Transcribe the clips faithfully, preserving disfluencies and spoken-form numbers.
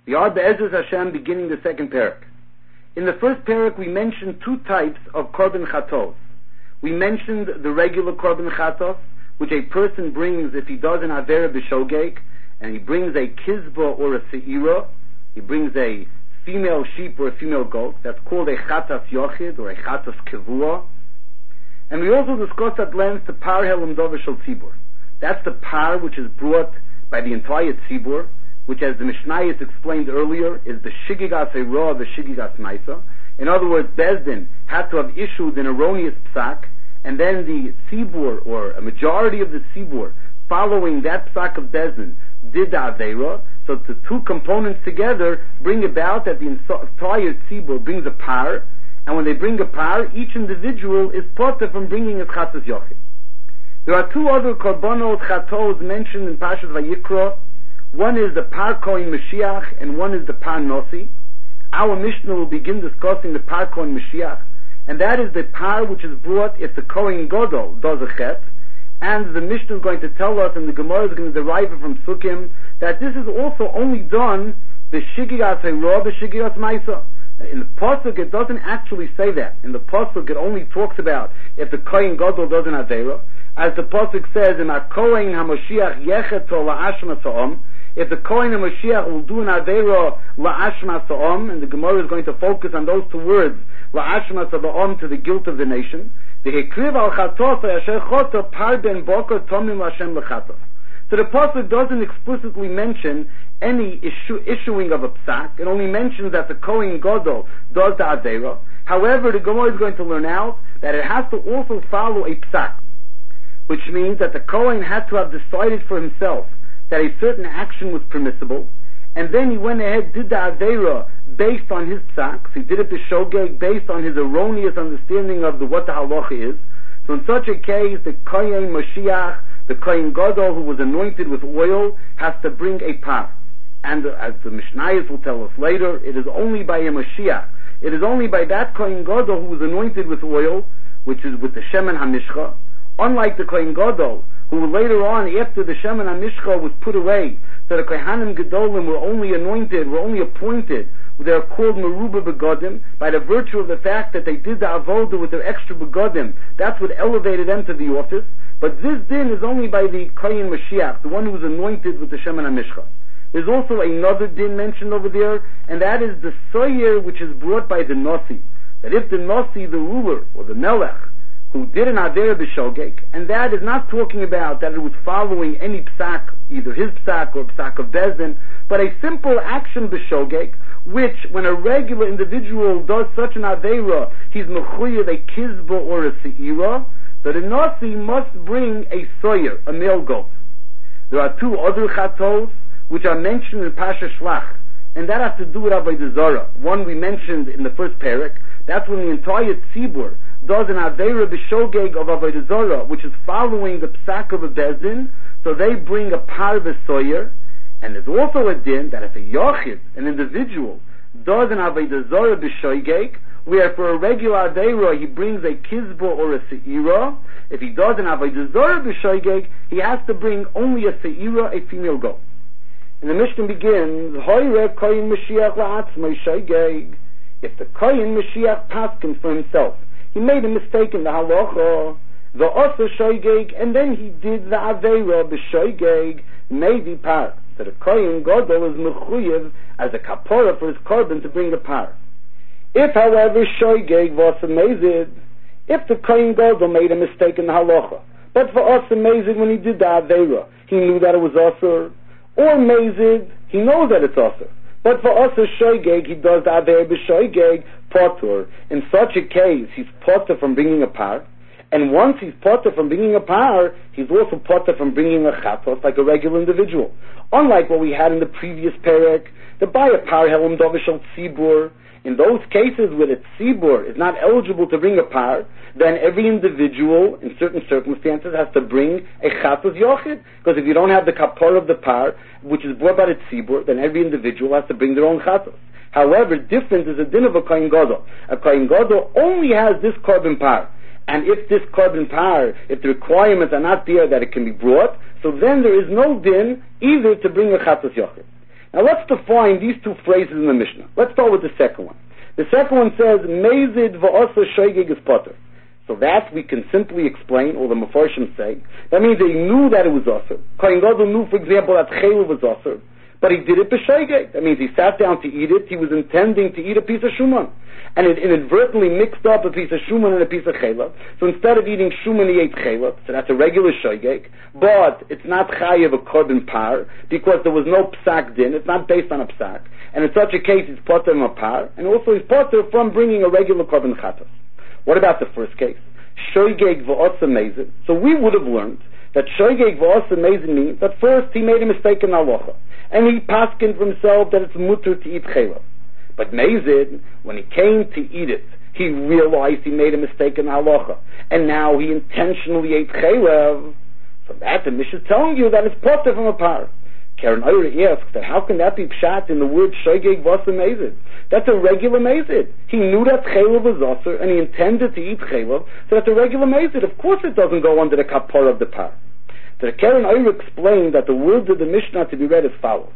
We are Be'ezus Hashem beginning the second parak. In the first parak we mentioned two types of korban chatos. We mentioned the regular korban chatos, which a person brings if he does an avera b'shogeg, and he brings a kizba or a seira, he brings a female sheep or a female goat, that's called a chatas yochid or a chatas kevua. And we also discussed at length the par helam dover shel tzibur. That's the par which is brought by the entire tzibur, which, as the Mishnayos explained earlier, is the shigigas eroah, the shigigas maisa. In other words, Bezdin had to have issued an erroneous psak, and then the tzibur, or a majority of the tzibur, following that psak of Bezdin, did the aveira. So the two components together bring about that the entire tzibur brings a par, and when they bring a par, each individual is potter from bringing a chatas yochid. There are two other korbanot chatos mentioned in Parashat Vayikra. One is the par kohen Mashiach, and one is the par nosi. Our Mishnah will begin discussing the par kohen Mashiach, and that is the par which is brought if the kohen gadol does a chet. And the Mishnah is going to tell us, and the Gemara is going to derive it from Sukkim, that this is also only done the shigigas hayroah, the shigigas maisa. In the pasuk, it doesn't actually say that. In the pasuk, it only talks about if the kohen gadol does an avera. As the pasuk says, "In a kohen hamashiach yecheto la'ashma sa'om," if the kohen hamashiach will do an avera la'ashma sa'om, and the Gemara is going to focus on those two words, la'ashma sa'om, to the guilt of the nation. The hekriv al chatos asher choto par ben boker tomim Hashem lechatos. So the pasuk doesn't explicitly mention any issue, issuing of a psak. It only mentions that the kohen gadol does the avera. However, the Gemara is going to learn out that it has to also follow a psak, which means that the kohen had to have decided for himself that a certain action was permissible, and then he went ahead, did the avera based on his psak. So he did it b'shogeg based on his erroneous understanding of the, what the halacha is. So in such a case, the kohen Mashiach, the kohen gadol who was anointed with oil, has to bring a par. And uh, as the Mishnayos will tell us later, it is only by a Mashiach, it is only by that kohen gadol who was anointed with oil, which is with the shemen hamishcha. Unlike the kohen gadol, who later on, after the shemen hamishcha was put away, so the kohanim gedolim were only anointed, were only appointed, they are called meruba begodim, by the virtue of the fact that they did the avodah with their extra begodim. That's what elevated them to the office. But this din is only by the kohen Mashiach, the one who was anointed with the shemen hamishcha. There's also another din mentioned over there, and that is the soyer which is brought by the nasi. That if the nasi, the ruler, or the melech, who did an avera b'shogeg, and that is not talking about that it was following any psak, either his psak or psak of Bezdin, but a simple action b'shogeg, which, when a regular individual does such an avera, he's mechuyev a kizba or a seira, so the nasi must bring a soyer, a male goat. There are two other chatos which are mentioned in Pasha Shlach, and that has to do with Avodah Zarah. One we mentioned in the first parak. That's when the entire tzibur does an avera b'shogeg of Avodah Zarah, which is following the psak of a bezdin, so they bring a par v'soyer. And there's also a din that if a yochid, an individual, does an Avodah Zarah b'shogeg, where for a regular avera he brings a kizba or a seira, if he does an Avodah Zarah b'shogeg, he has to bring only a seira, a female goat. And the Mishnah begins, Hoyre kohen Mashiach la'atzmai shogeg. If the kohen Mashiach paskins for himself, he made a mistake in the halacha, the osa shogeg, and then he did the avera b'shogeg, maybe par. So the kohen gadol is mechuyev as a kapora for his korban to bring the par. If, however, shogeg was amazed, if the kohen gadol made a mistake in the halacha, but for us amazed when he did the avera, he knew that it was osur, or mazid, he knows that it's osur. But for us, a shogeg, he does the avera b'shogeg, potter. In such a case, he's potter from bringing a par. And once he's potter from bringing a par, he's also potter from bringing a chatos, like a regular individual. Unlike what we had in the previous parak, the by a par helam dovishal tzibur. In those cases where the tzibur is not eligible to bring a par, then every individual, in certain circumstances, has to bring a chatos yochid. Because if you don't have the kapor of the par, which is brought by the tzibur, then every individual has to bring their own chatos. However, different is the din of a kohen gadol. A kohen gadol only has this korban par. And if this korban par, if the requirements are not there that it can be brought, so then there is no din either to bring a chatos yochid. Now let's define these two phrases in the Mishnah. Let's start with the second one. The second one says, Mezid v'osa shoygeg is potter. So that we can simply explain, or the Mefarshim say, that means they knew that it was Asr. Kohen Gadol knew, for example, that Chayla was Asr, but he did it b'shoygeg. That means he sat down to eat it, he was intending to eat a piece of shuman. And it inadvertently mixed up a piece of shuman and a piece of chayla. So instead of eating shuman, he ate chayla. So that's a regular shoygeg. But it's not chayav a korban par, because there was no psak din. It's not based on a psak. And in such a case, he's potter from a par, and also he's potter from bringing a regular korban chatas. What about the first case? Shoygeg v'otza mezid. So we would have learned that shoygeg v'otza mezid means that first he made a mistake in halacha, and he paskined for himself that it's mutter to eat chayla. But mezid, when he came to eat it, he realized he made a mistake in halacha, and now he intentionally ate chayla. So that the Mishnah is telling you that it's potter from a par. Karen Eure asks that how can that be pshat in the word shoygeg v'otza mezid? That's a regular mezid. He knew that chaylev was asur, and he intended to eat chaylev, so that's a regular mezid. Of course it doesn't go under the kapara of the par. The Karen Eure explained that the words of the Mishnah to be read as follows.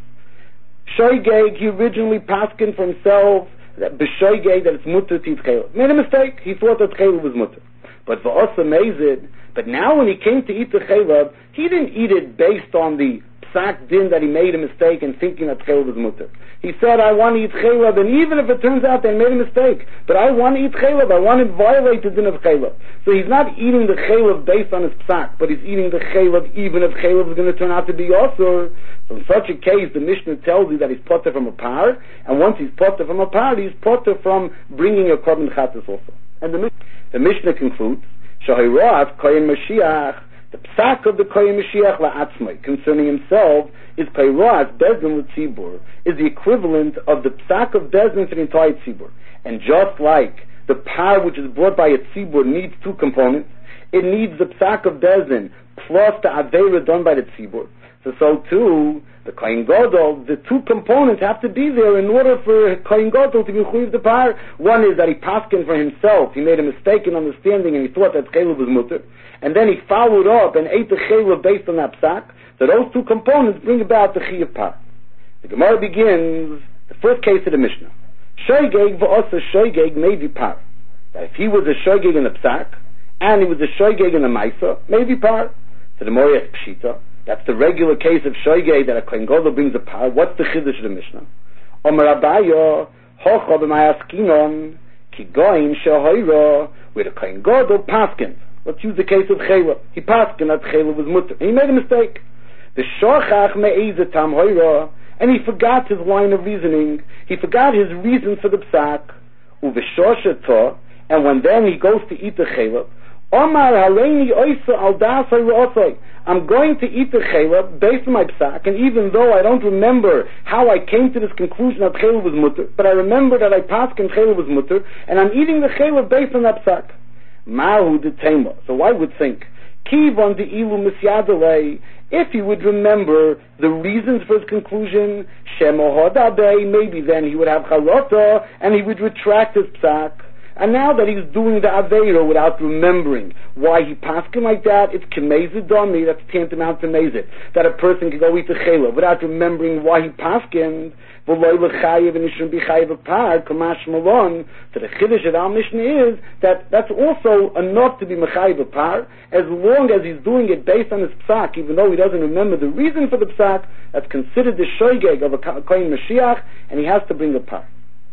Shoygeg, he originally paskined for himself, that b'shoygeg, that it's mutter to eat chaylev. Made a mistake. He thought that chaylev was mutter. But v'otza mezid, but now when he came to eat the chaylev, he didn't eat it based on the psak din that he made a mistake and thinking that chaylev was mutter. He said, I want to eat chaylev, and even if it turns out they made a mistake, but I want to eat chaylev, I want to violate the din of chaylev. So he's not eating the chaylev based on his psak, but he's eating the chaylev even if chaylev is going to turn out to be osur. So in such a case, the Mishnah tells you that he's potter from a par, and once he's potter from a par, he's potter from bringing a korban chatas also. And the, the Mishnah concludes, Shahirav kohen Mashiach, the psak of the kohen Mashiach la'atzmai, concerning himself, is kairas bezdin l'tzibur, is the equivalent of the psak of bezdin for the entire tzibur. And just like the par which is brought by a tzibur needs two components, it needs the psak of bezdin plus the aveira done by the tzibur. So, so too, the kohen gadol, the two components have to be there in order for kohen gadol to be chuyiv the par. One is that he paskin for himself, he made a mistake in understanding and he thought that chaylev was mutter, and then he followed up and ate the chaylev based on that psak. So those two components bring about the chiyuv par. The Gemara begins the first case of the Mishnah. Shoygeg v'osa shoygeg maybe par. That if he was a shoygeg in the psak and he was a shoygeg in the maisa, maybe par. So the Gemara is pshita. That's the regular case of shoygeg that a kohen gadol brings a par. What's the chiddush of the Mishnah? Omer Abaye hocha b'mayaskinon ki goyin shehoira, where the kohen gadol paskins. Let's use the case of chayla. He paskin that chayla was mutter. He made a mistake. The shochach me'ezet tam hoira, and he forgot his line of reasoning. He forgot his reason for the psak. Uveshosheto, and when then he goes to eat the chayla, Omar hareini oisa al das hayroosoi. I'm going to eat the chayla based on my psak, and even though I don't remember how I came to this conclusion that chayla was mutter, but I remember that I paskin chayla was mutter, and I'm eating the chayla based on that psak. Mahu de tema. So I would think, kivon de ilu misyadalei, if he would remember the reasons for his conclusion, shemohodabei, maybe then he would have charota, and he would retract his psak. And now that he's doing the Aveira without remembering why he paskin like that, it's kemezid dami, that's tantamount to mezid. That a person can go eat the chayla without remembering why he paskin, v'loy l'chayiv and he shouldn't be chayiv a par, kamash malon. So the chiddush of our Mishnah is that that's also enough to be mechayiv a par, as long as he's doing it based on his psak, even though he doesn't remember the reason for the psak, that's considered the shoygeg of a kohen Mashiach, and he has to bring a par.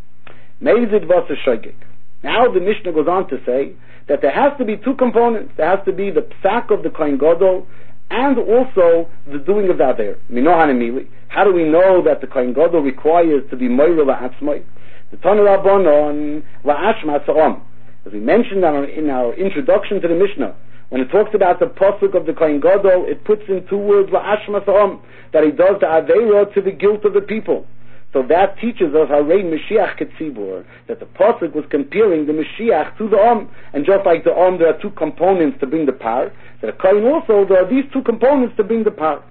Mezid v'as a shoygeg. Now the Mishnah goes on to say that there has to be two components. There has to be the psak of the kohen gadol and also the doing of the aver. Minohanimili. How do we know that the kohen gadol requires to be moira la'atzmai? The Tanu Rabbanon la'ashma sa'om. As we mentioned in our introduction to the Mishnah, when it talks about the pasuk of the kohen gadol, it puts in two words la'ashma sa'om, that he does the avera to the guilt of the people. So that teaches us how Rei Mashiach Ketzibur, that the pasuk was comparing the Mashiach to the Om, and just like the Om, there are two components to bring the par. So the Kohen also, there are these two components to bring the par.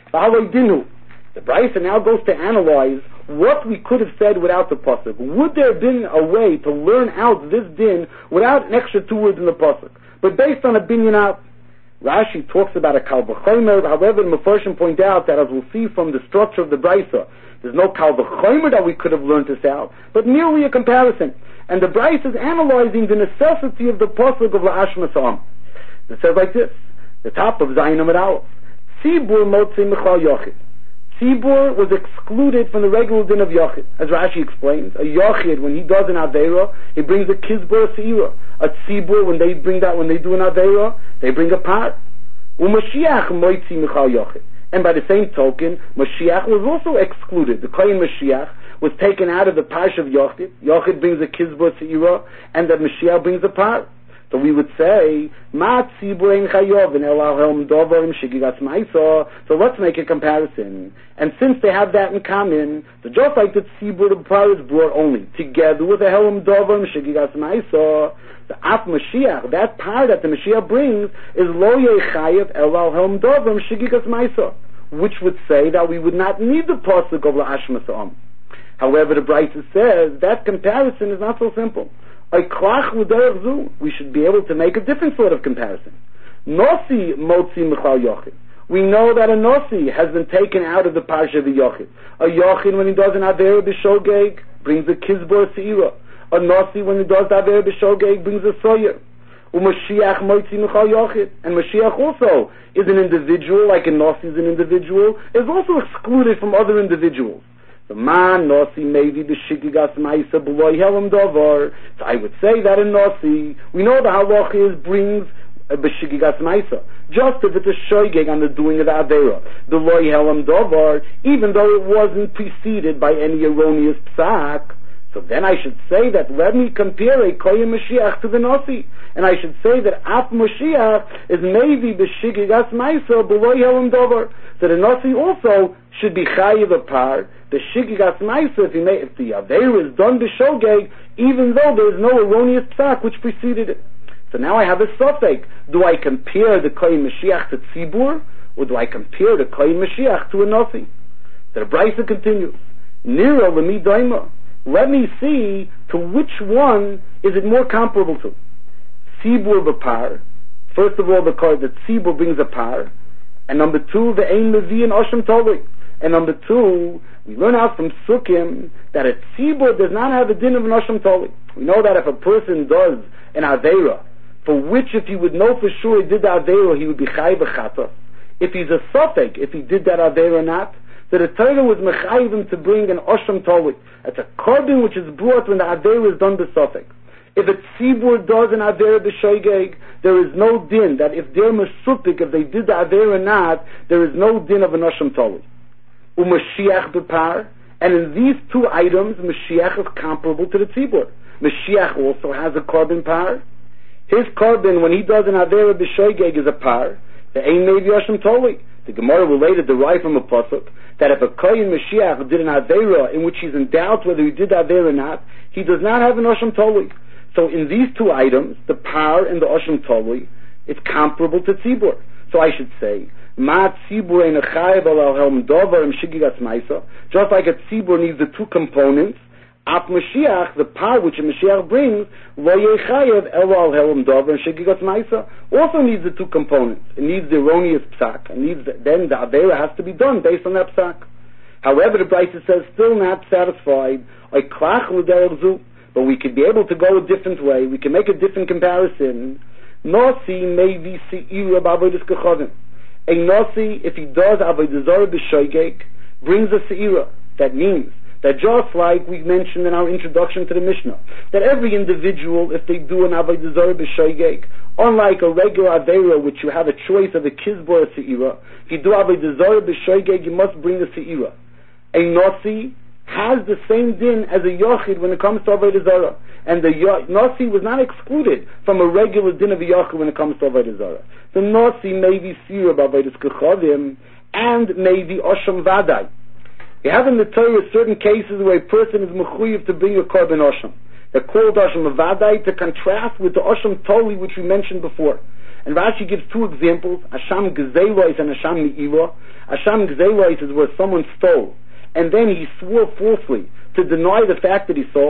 The Brisa now goes to analyze what we could have said without the pasuk. Would there have been a way to learn out this din without an extra two words in the pasuk, but based on a binyan out? Rashi talks about a kal v'chomer. However, the Mefarshim point out that, as we'll see from the structure of the Brisa, there's no kal v'chomer that we could have learned this out, but merely a comparison. And the Brisa is analyzing the necessity of the pasuk of la'ashmas ha'am. It says like this: the top of Zayin Amud Aleph, Tzibur motzi michal yochid. Tzibur was excluded from the regular din of Yochid. As Rashi explains, a Yochid, when he does an Aveira, he brings a Kizbur Seira. A Tzibur, when they bring that, when they do an Aveira, they bring a Par. U'Mashiach moitzi michal Yochid. And by the same token, Mashiach was also excluded. The Kohen Mashiach was taken out of the Parsha of Yochid. Yochid brings a Kizbur Seira, and the Mashiach brings a Par. So we would say, Ma tzibur ein chayov in elahom dovarim shigigas ma'isa. So let's make a comparison. And since they have that in common, so just like the tzibur, the par is brought only together with the helom dovarim shigigas ma'isa, the af Mashiach, that par that the Mashiach brings, is lo yechayev elahom dovarim shigigas ma'isa, which would say that we would not need the pasuk of la'ashmas ha'am. However, the Brisa says that comparison is not so simple. We should be able to make a different sort of comparison. Nosi motzi michal yochid. We know that a nosi has been taken out of the parsha of the yochid. A yochid, when he does an aver b'shogeg, brings a kizbor seira. A nosi, when he does the aver b'shogeg, brings a soyer. U'mashiach motzi michal yochid. And Mashiach also is an individual, like a nosi is an individual, is also excluded from other individuals. The man nosi maybe the shigigas ma'isa beloy helam davar. So I would say that in nosi, we know the halacha is brings a b'shigigas ma'isa. Just if it's a shoygeg on the doing of the avera, the loy helam davar, even though it wasn't preceded by any erroneous psak. So then I should say that let me compare a kohen Mashiach to the nosi, and I should say that af Mashiach is maybe b'shigigas ma'isa beloy helam davar. So the nosi also should be chayiv a par. The shigigas ma'isa, if, if the aveira is done b'shogeg, even though there is no erroneous psak which preceded it. So now I have a sofek. Do I compare the kohen Mashiach to tzibur, or do I compare the kohen Mashiach to a nosi? So the Brisa continues. Nira l'mi daima. Let me see to which one is it more comparable to. Tzibur b'par. First of all, the the tzibur brings a par, and number two, the ein levi and osham toli. And number two, we learn out from Sukkim that a tzibur does not have a din of an osham toli. We know that if a person does an aveira, for which if he would know for sure he did the aveira, he would be chayiv v'chata. If he's a sofek, if he did that aveira or not, so the Torah was mechayiv him to bring an osham toli. It's a korban which is brought when the aveira is done b'sofek. If a tzibur does an avera b'shoigeg, there is no din that if they're mesupik, if they did the avera or not, there is no din of an osham toli. U'mashiach b'par, and in these two items, Mashiach is comparable to the tzibur. Mashiach also has a korban par. His korban, when he does an avera b'shoigeg, is a par. The ein maybe osham toli. The Gemara related derived from a pasuk that if a kohen Mashiach did an avera in which he's in doubt whether he did the avera or not, he does not have an osham toli. So in these two items, the par and the osham toli, it's comparable to tzibur. So I should say, ma tzibur ein chayev al helm dover im shigigas ma'isa. Just like a tzibur needs the two components, af Mashiach, the par which a Mashiach brings, lo yechayev el al helm dover im shigigas ma'isa, also needs the two components. It needs the erroneous psak. It needs the, then the avera has to be done based on that psak. However, the Brisa says, still not satisfied. Oiklach l'derech zu. But we could be able to go a different way. We can make a different comparison. Nosi maybe se'ira b'avodas kechavim. A nosi, if he does avodah zarah b'shoigeg, brings a se'ira. That means that just like we mentioned in our introduction to the Mishnah, that every individual, if they do an avodah zarah b'shoigeg, unlike a regular avera, which you have a choice of a kizbor or se'ira, if you do avodah zarah b'shoigeg, you must bring a se'ira. A nosi has the same din as a yochid when it comes to avodah zarah, and the nosi was not excluded from a regular din of a yochid when it comes to avodah zarah. The nosi may be sira b'avodas kechavim and may be osham vadai. You have in the Torah certain cases where a person is mechuyev to bring a korban osham. They're called osham vadai to contrast with the osham toli which we mentioned before. And Rashi gives two examples: asham gzelois and asham me'ilah. Asham gzelois is where someone stole, and then he swore falsely to deny the fact that he stole.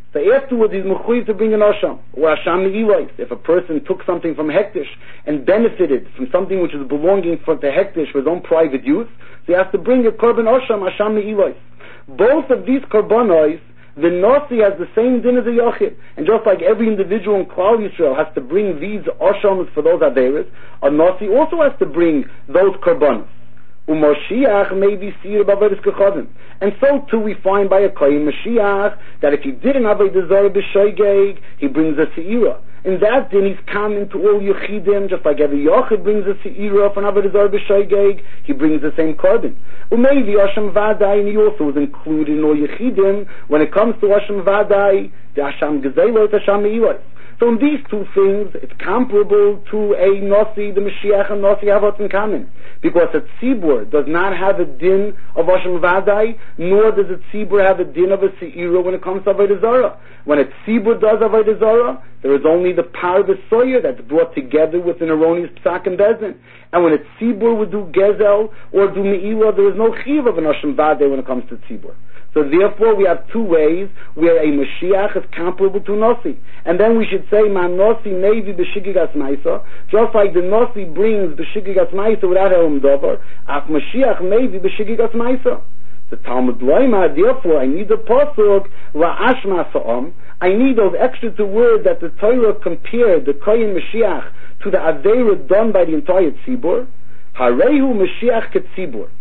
So afterwards he's mechuyev to bring an asham, or asham me'ilois. If a person took something from hektish and benefited from something which is belonging for the hektish for his own private use, so he has to bring a korban asham, asham me'ilois. Both of these korbanos, the nasi has the same din as a yachid, and just like every individual in Klal Yisrael has to bring these ashams for those averos, a nasi also has to bring those korbanos. U'Moshiach may be seer b'avodas kechodim. And so too we find by a kohen Mashiach that if he did an avodah zarah b'shoigeg, he brings a seira. In that din he's common to all Yechidim, just like every Yochid brings a seira for an avodah zarah b'shoigeg, he brings the same korban. U'maybe Asham Vadai, and he also is included in all Yechidim when it comes to Asham Vadai, the Asham Gezelot, Asham Me'ilos. So in these two things, it's comparable to a Nasi, the Mashiach and Nasi have what's in common. Because a Tzibur does not have a din of Hashem Vadai, nor does a Tzibur have a din of a Seira when it comes to Avodah Zarah. When a Tzibur does Avodah Zarah, there is only the Par V'Soyer that's brought together with an erroneous Psak and Bezin. And when a Tzibur would do Gezel or do Me'ilah, there is no Chiv of an Hashem Vadai when it comes to Tzibur. So therefore we have two ways where a Mashiach is comparable to Nasi. And then we should say, Ma Nasi Nevi B'Shigigas Maisa, just like the Nasi brings B'Shigigas Maisa without Elam Dover, Af Mashiach Nevi B'Shigigas Maisa. The Talmud Loima, therefore I need the Pasuk, La'ashma Sa'am, I need those extra two words that the Torah compared the Kohen Mashiach to the Aveira done by the entire Tzibur, Harehu Mashiach Ketzibur.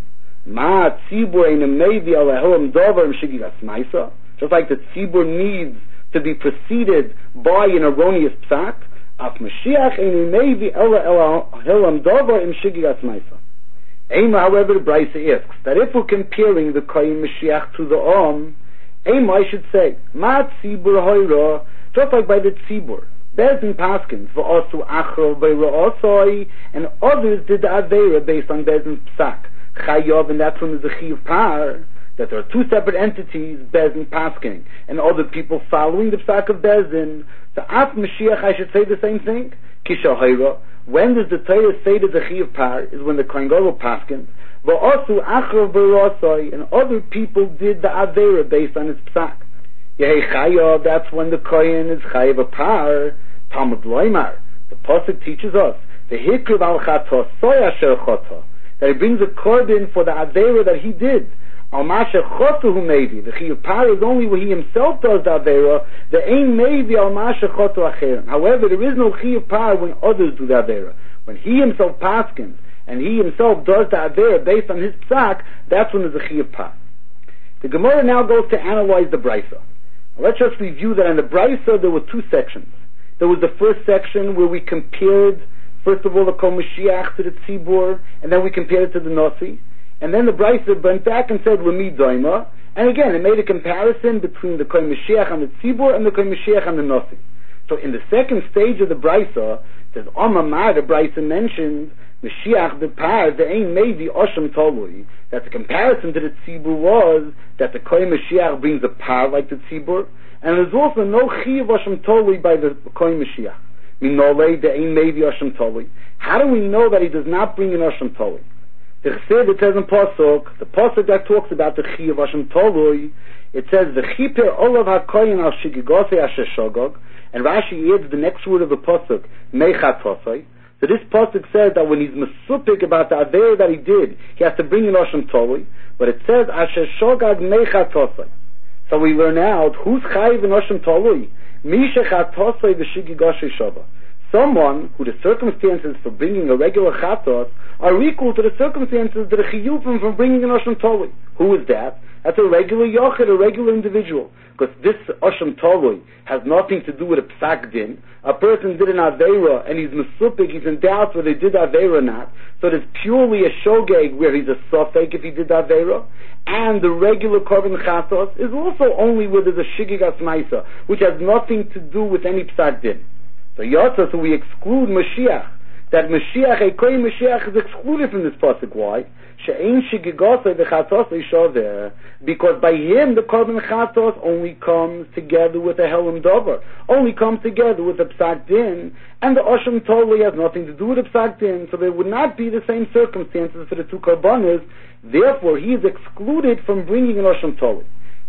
Ma tzibur ein mevi al helam davar m'shigigas maisa. Just like the tzibur needs to be preceded by an erroneous psak, af Mashiach ein mevi al helam davar m'shigigas maisa. Ema, however, the Brisa asks that if we're comparing the Kohen Mashiach to the Om, Ema, I should say, Ma tzibur hoira, just like by the tzibur. Bezin Paskins, v'asu achro v'ra'asai, and others did the Aveira based on Bezin's psak. Chayav, and that's when there's a Chiv Par, that there are two separate entities, Bezin Paskin, and other people following the Psak of Bezin. So Af Mashiach, I should say the same thing. Kisha Hayra, when does the Torah say that the Chiv Par is when the Kohen Gadol Paskin, V'asu Achrav B'Rasai, and other people did the Aveira based on his Psak. Yehi Chayav, that's when the Kohen is Chayav a Par. Talmud Loimar, the Pasuk teaches us, the Hikriv al Chatos, Soy Asher Chotah, that he brings a korban for the Aveira that he did. Al Masha Chotuhu Mevi. The Chiyuv Par is only when he himself does the Aveira. The Ein Mevi Al Masha Chotu Acherim. However, there is no Chiyuv Par when others do the Aveira. When he himself paskins, and he himself does the Aveira based on his psak, that's when there's a Chiyuv Par. The Gemara now goes to analyze the Brisa. Let's just review that in the Brisa there were two sections. There was the first section where we compared first of all, the Kol Mashiach to the Tzibur, and then we compared it to the Nasi. And then the Brisa went back and said, Lemi Doima. And again, it made a comparison between the Kol Mashiach and the Tzibur and the Kol Mashiach and the Nasi. So in the second stage of the Brisa, it says, Amamar, the Brisa mentions, Mashiach, the Par, the Ein Mevi, Osham Tolui, that the comparison to the Tzibur was that the Kol Mashiach brings a Par like the Tzibur, and there's also no Chiyav Osham Tolui by the Kol Mashiach. How do we know that he does not bring in Hashem Tolui? The Chesed, it says in Pasuk, the Pasuk that talks about the Chi of Hashem Tolui, it says, the Chiper Olav HaKoyin al Shigigose Asher Shogog, and Rashi adds the next word of the Pasuk, Meichat Tosai. So this Pasuk says that when he's mesupik about the Aveira that he did, he has to bring in Hashem Tolui, but it says, Asher Shogog Meichat Tosai. So we learn out, who's Chayiv in Hashem Tolui? Someone who the circumstances for bringing a regular chatos are equal to the circumstances that are chiyuvim from bringing an Osham Tolui. Who is that? That's a regular yochid, a regular individual. Because this Osham Tolui has nothing to do with a psak din. A person did an aveira and he's mesupik, he's in doubt whether he did aveira or not. So there's purely a shogeg where he's a sofek if he did aveira. And the regular korban chatos is also only where there's a shigigas maisa, which has nothing to do with any psak din. So yotza, so we exclude Mashiach. That Mashiach, a kohen Mashiach, is excluded from this pasuk. Why? She'ein shigigosei v'chatosei shaveh. Because by him the korban chatos only comes together with a helam dover, only comes together with a psak din, and the Osham Tolui has nothing to do with a psak din, so there would not be the same circumstances for the two korbanos. Therefore, he is excluded from bringing an Osham Tolui.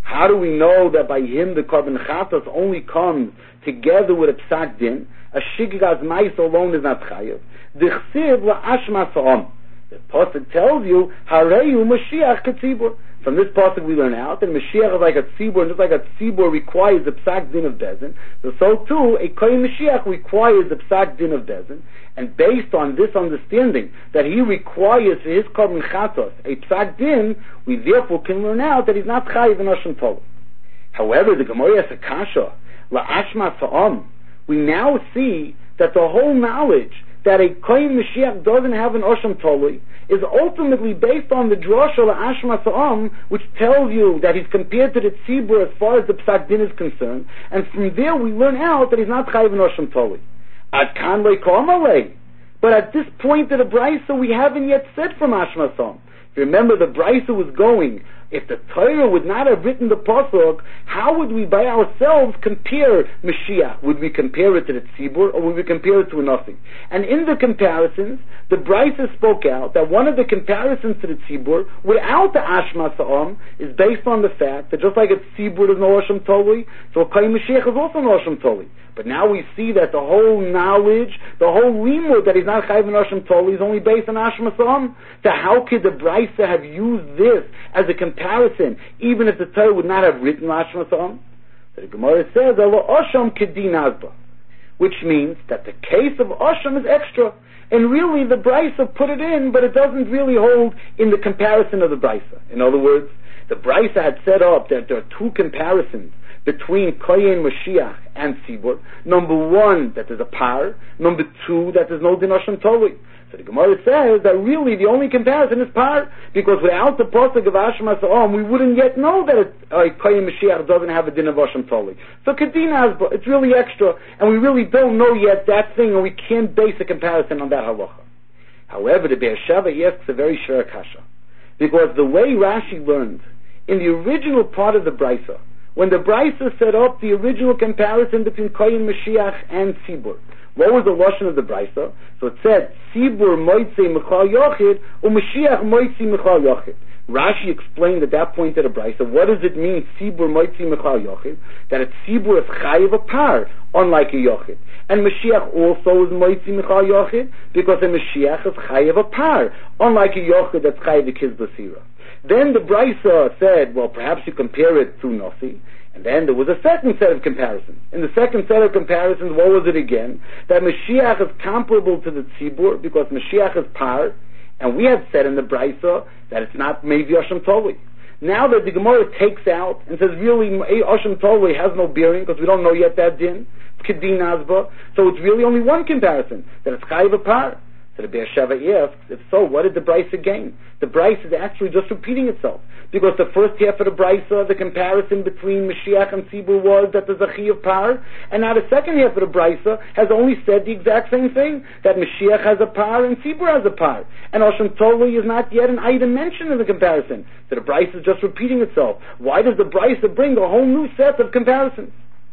How do we know that by him the Korban Chatos only comes together with a Psak Din? A Shigras Mais alone is not Chayev. D'chsiv la'ashma sa'om. The Pasuk tells you, Hareyu Mashiach Katzibur. From this Pasuk we learn out that Mashiach is like a tzibur, and just like a tzibur requires the Psak Din of Bezin, so, so too, a Kohen Mashiach requires the Psak Din of Bezin, and based on this understanding, that he requires for his Korban Chatos a Psak Din, we therefore can learn out that he's not Chayiv in Osham Tolu. However, the Gemara has a kasha, La'ashma Sa'am, we now see that the whole knowledge that a Kohen Mashiach doesn't have an Osham Tolui is ultimately based on the drasha La'ashma Sa'am, which tells you that he's compared to the Tzibur as far as the Psak Din is concerned, and from there we learn out that he's not Chayiv an Osham Tolui. Ad kan lo komalei. But at this point of the Brisa, we haven't yet said from Ashma Sa'am. Remember, the Brisa was going, if the Torah would not have written the Pasuk, how would we by ourselves compare Mashiach? Would we compare it to the Tzibur, or would we compare it to nothing? And in the comparisons, the Brisa spoke out that one of the comparisons to the Tzibur, without the Ashma Sa'am, is based on the fact that just like a Tzibur is no Osham Tolui, so a Kohen Mashiach is also no Osham Tolui. But now we see that the whole knowledge, the whole limud that he's not Chayiv in Osham Tolui is only based on Ashma Sa'am. So how could the Brisa have used this as a comparison, even if the Torah would not have written Ashma Sa'am? So the Gemara says, Osham Kedin Azba, which means that the case of Osham is extra. And really the Brisa put it in, but it doesn't really hold in the comparison of the Brisa. In other words, the Brisa had set up that there are two comparisons between Kohen Mashiach and Tzibur. Number one, that there's a par. Number two, that there's no Din Osham Tolui. So the Gemara says that really the only comparison is par, because without the Pasuk of Ashma Sa'am, we wouldn't yet know that a uh, Kohen Mashiach doesn't have a Din of Osham Tolui. So Kedin Azba, it's really extra, and we really don't know yet that thing, and we can't base a comparison on that halacha. However, the Be'er Sheva asks a very sure kasha, because the way Rashi learned in the original part of the Brisa, when the Brisa set up the original comparison between Kohen Mashiach and Tzibur, what was the lashon of the Brisa? So it said, Tzibur moitzi mechal yochid, u Mashiach moitzi mechal yochid. Rashi explained at that point of the Brisa, what does it mean, Tzibur moitzi mechal yochid? That a Tzibur is chayiv a par, unlike a yochid. And Mashiach also is moitzi mechal yochid, because a Mashiach is chayiv a par, unlike a yochid that's chayiv a kizbasira. Then the Brisa said, well, perhaps you compare it to Nasi. And then there was a second set of comparisons. In the second set of comparisons, what was it again? That Mashiach is comparable to the Tzibur, because Mashiach is par, and we had said in the Brisa that it's not Mevi Osham Tolui. Now that the Gemara takes out and says, really, Osham Tolui has no bearing, because we don't know yet that din, it's Kedin Azba, so it's really only one comparison, that it's Chayiv a par. So the Be'er Sheva asks, if so, what did the Brisa gain? The Brisa is actually just repeating itself. Because the first half of the Brisa, the comparison between Mashiach and Tzibur was that there's a Chi of par, and now the second half of the Brisa has only said the exact same thing, that Mashiach has a par and Tzibur has a par. And Osham Tolui is not yet an item mentioned in the comparison. So the Brisa is just repeating itself. Why does the Brisa bring a whole new set of comparisons?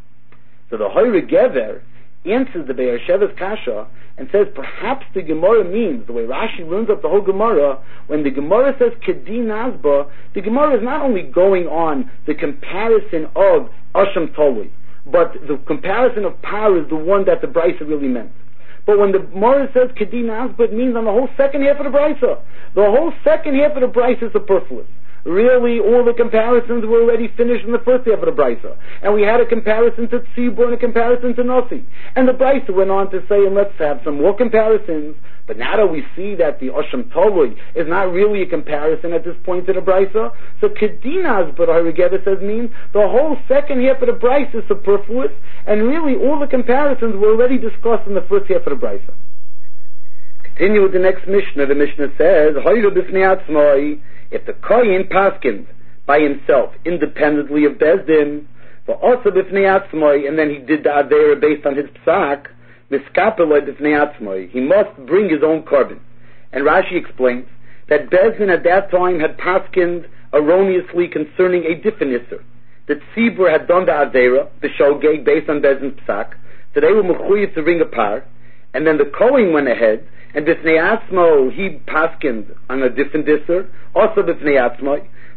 So the Hoyre Gever answers the Be'er Sheva's kasha and says perhaps the Gemara means, the way Rashi learns up the whole Gemara, when the Gemara says Kedin Azba, the Gemara is not only going on the comparison of Osham Tolui, but the comparison of par is the one that the Brisa really meant. But when the Gemara says Kedin Azba, it means on the whole second half of the Brisa. The whole second half of the Brisa is superfluous. Really, all the comparisons were already finished in the first half of the Brisa. And we had a comparison to Tzibur and a comparison to Nasi. And the Brisa went on to say, and let's have some more comparisons. But now that we see that the Osham Tolui is not really a comparison at this point in the Brisa, so Kedin Azba, Harigeda says, means the whole second half of the Brisa is superfluous, and really all the comparisons were already discussed in the first half of the Brisa. Continue with the next Mishnah. The Mishnah says, Hoyru b'fnei atzmai, if the Kohen paskins by himself, independently of Bezdin, but also b'fnei atzmai, and then he did the Aveira based on his psak, miskapeloi b'fnei atzmai, he must bring his own korban. And Rashi explains that Bezdin at that time had paskind erroneously concerning a different isser. That Tzibur had done the Aveira, the shogeg, based on Bezdin's psak, so they were mechuyev to bring a par, and then the Kohen went ahead, and b'fnei atzmo, he paskind on a different isser, also b'fnei atzmo.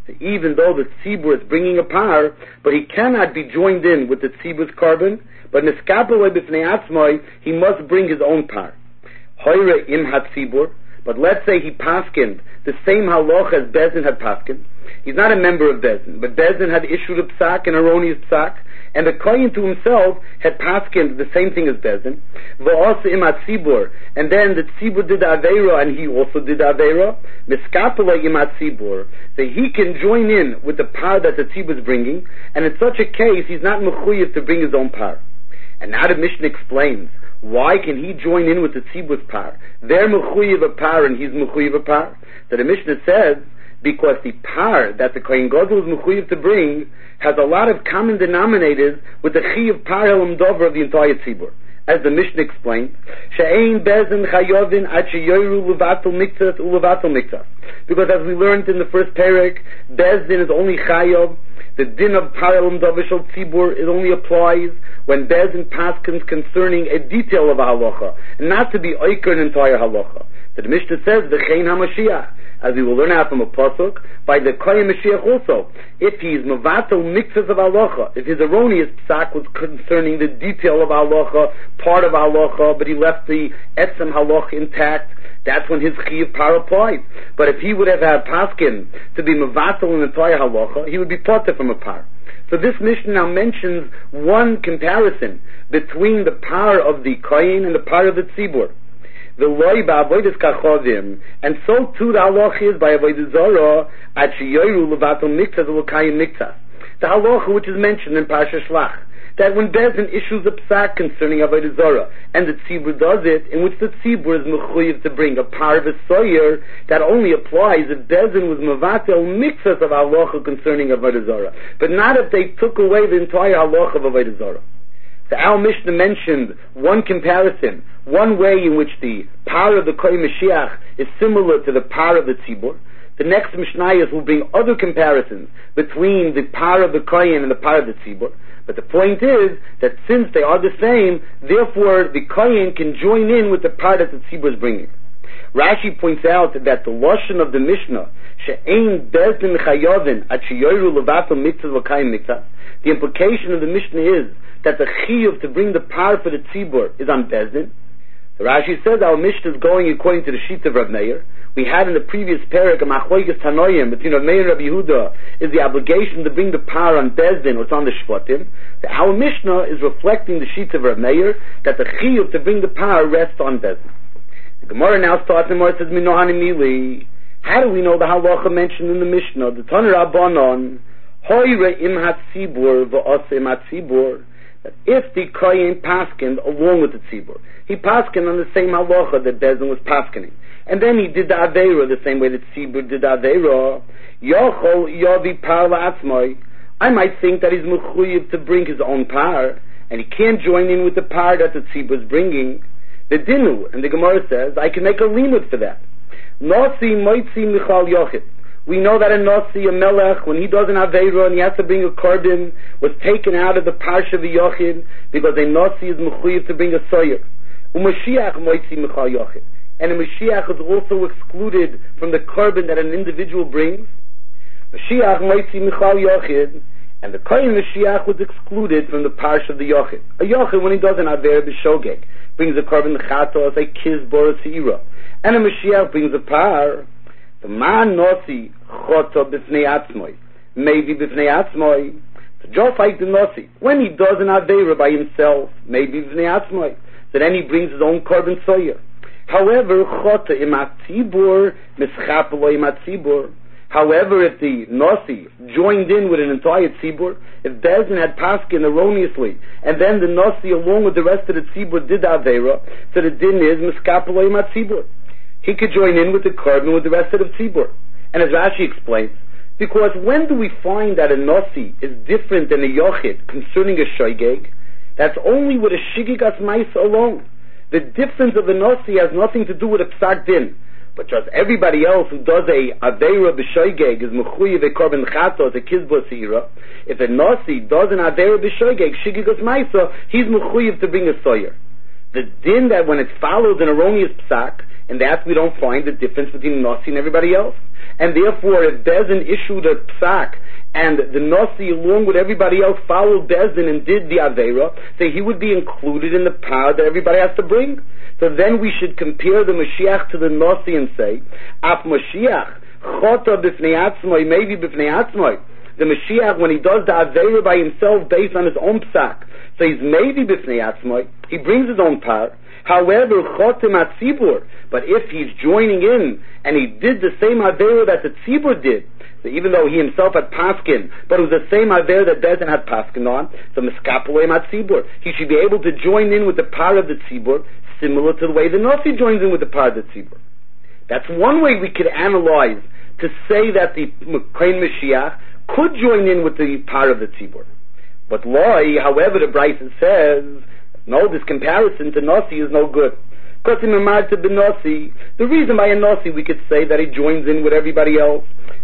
So even though the tzibur is bringing a par, but he cannot be joined in with the tzibur's carbon, but niskapeloi b'fnei atzmoi, he must bring his own par. Hoire im hatzibur, but let's say he paskined the same halacha as Bezdin had paskined. He's not a member of Bezdin, but Bezdin had issued a psak, an erroneous psak, and the kohen to himself had paskined the same thing as Bezdin. V'asa im hatzibur, and then the tzibur did aveira, and he also did aveira. Miskapeloi im hatzibur, so he can join in with the par that the tzibur is bringing, and in such a case, he's not mechuyev to bring his own par. And now the Mishnah explains, why can he join in with the tzibur's par? They're mechuyev a par and he's mechuyev a par. So the Mishnah says, because the par that the Kohen Gadol is mechuyev to bring has a lot of common denominators with the chiyuv par helam dover of the entire tzibur. As the Mishnah explained, she'ein bezin chayovin ad sheyoru levatel miktzas ulevatel miktzas. Because as we learned in the first parak, Bezdin is only chayov. The din of paralum davishal tzibur, it only applies when Bezdin paskins concerning a detail of a halacha, and not to be oiker an entire halacha. So the Mishnah says, v'chein ha-Mashiach, as we will learn out from a pasuk, by the Kohen Mashiach also. If he is mevatel mixes of halacha, if his erroneous psak was concerning the detail of halacha, part of halacha, but he left the etzem halacha intact, that's when his chiyuv par applies. But if he would have had paskin to be mevatel in the entire halacha, he would be potter from a par. So this Mishnah now mentions one comparison between the par of the kohen and the par of the tzibur. The loy ba'avodas kachovim, and so too the halacha is by avodas zara ad sheyoru levatel miktzas ulekayim miktzas. The halacha which is mentioned in Parsha Shlach, that when Bezdin issues a psak concerning avodas zara, and the tzibur does it, in which the tzibur is mechuyev to bring a par of a soyer, that only applies if Bezdin was mevatel miktzas of halacha concerning avodas zara, but not if they took away the entire halacha of avodas zara. So our Mishnah mentioned one comparison, one way in which the par of the Kohen Mashiach is similar to the par of the tzibur. The next Mishnayos will bring other comparisons between the par of the Kohen and the par of the tzibur. But the point is that since they are the same, therefore the Kohen can join in with the par that the tzibur is bringing. Rashi points out that the lashon of the Mishnah, she'ein bezdin chayovin at sheyoru levatel mitzvah v'kayim mitzvah, the implication of the Mishnah is that the chiyuv to bring the par for the tzibur is on Bezdin. The Rashi says our Mishnah is going according to the sheet of Rav Meir. We had in the previous parak a machlokas tanoim between Rav Meir and Rabbi Yehuda is the obligation to bring the par on Bezdin or it's on the shvatim. So our Mishnah is reflecting the sheet of Rav Meir that the chiyuv to bring the par rests on Bezdin. The Gemara now starts and says Minohani Mili. How do we know the halacha mentioned in the Mishnah? The Tanur Rabbanon Hoire im hatzibur v'asa im hatzibur, that if the kohen paskined along with the tzibur, he paskined on the same halacha that Bezdin was paskening, and then he did the aveira the same way that tzibur did the aveira, yochol yavi par la'atzmai, I might think that he's mechuyev to bring his own par, and he can't join in with the par that the tzibur is bringing. The dinu, and the Gemara says, I can make a limud for that. Nasi moitzi michal yochid. We know that a Nasi, a Melech, when he does an Aveira and he has to bring a Korban, was taken out of the Parsha V'Yochid because a Nasi is mechuyev to bring a Soyer. U'Mashiach moitzi michal yochid. And a Mashiach is also excluded from the Korban that an individual brings. Mashiach moitzi michal yochid, and the Kohen Mashiach was excluded from the Parsha of the Yochid. A Yochid, when he does an Aveira B'Shogeg, brings a Korban Chatos, a Kizbor, a Seira. And a Mashiach brings a Par. The man Nasi Choto B'fnei Atzmoi, maybe B'fnei Atzmoi. So just like the Nasi, when he does an Aveira by himself, maybe B'fnei Atzmoi, so then he brings his own Korban Soyer. However, Choto im Atzibur, Mischapelo im Atzibur. However, if the Nasi joined in with an entire Tzibur, if Bezdin had paskin erroneously, and then the Nasi along with the rest of the Tzibur did Aveira, so the din is Miskapelo im Atzibur. He could join in with the Korban with the rest of the Tzibur. And as Rashi explains, because when do we find that a Nasi is different than a Yochid concerning a Shoigeg? That's only with a Shigigas Maisa alone. The difference of the Nasi has nothing to do with a Psak Din. But just everybody else who does a Aveira B'Shoigeg is Mechuyev a Korban Chatos, a Kizbo Seira. If a Nasi does an Aveira B'Shoigeg, Shigigas Maisa, he's Mechuyev to bring a Soyer. The din that when it follows an erroneous Psak, and that we don't find the difference between Nasi and everybody else. And therefore, if Bezdin issued a psak, and the Nasi, along with everybody else, followed Bezdin and did the Aveira, so he would be included in the power that everybody has to bring. So then we should compare the Mashiach to the Nasi and say, Af Mashiach, Chota b'fnei atzmoi, maybe b'fnei atzmoi. The Mashiach, when he does the Aveira by himself based on his own psak, so he's maybe b'fnei atzmoi, he brings his own power. However, Chotem HaTzibur, but if he's joining in and he did the same Aveira that the Tzibur did, so even though he himself had paskin, but it was the same Aveira that Bezdin had paskin on, so Miskapolim HaTzibur, he should be able to join in with the power of the Tzibur, similar to the way the Nasi joins in with the power of the Tzibur. That's one way we could analyze to say that the Kohen Mashiach could join in with the power of the Tzibur. But Loi, however, the Bryson says, no, this comparison to Nasi is no good. Because in Mamad to the Nasi, the reason by a Nasi we could say that he joins in with everybody else,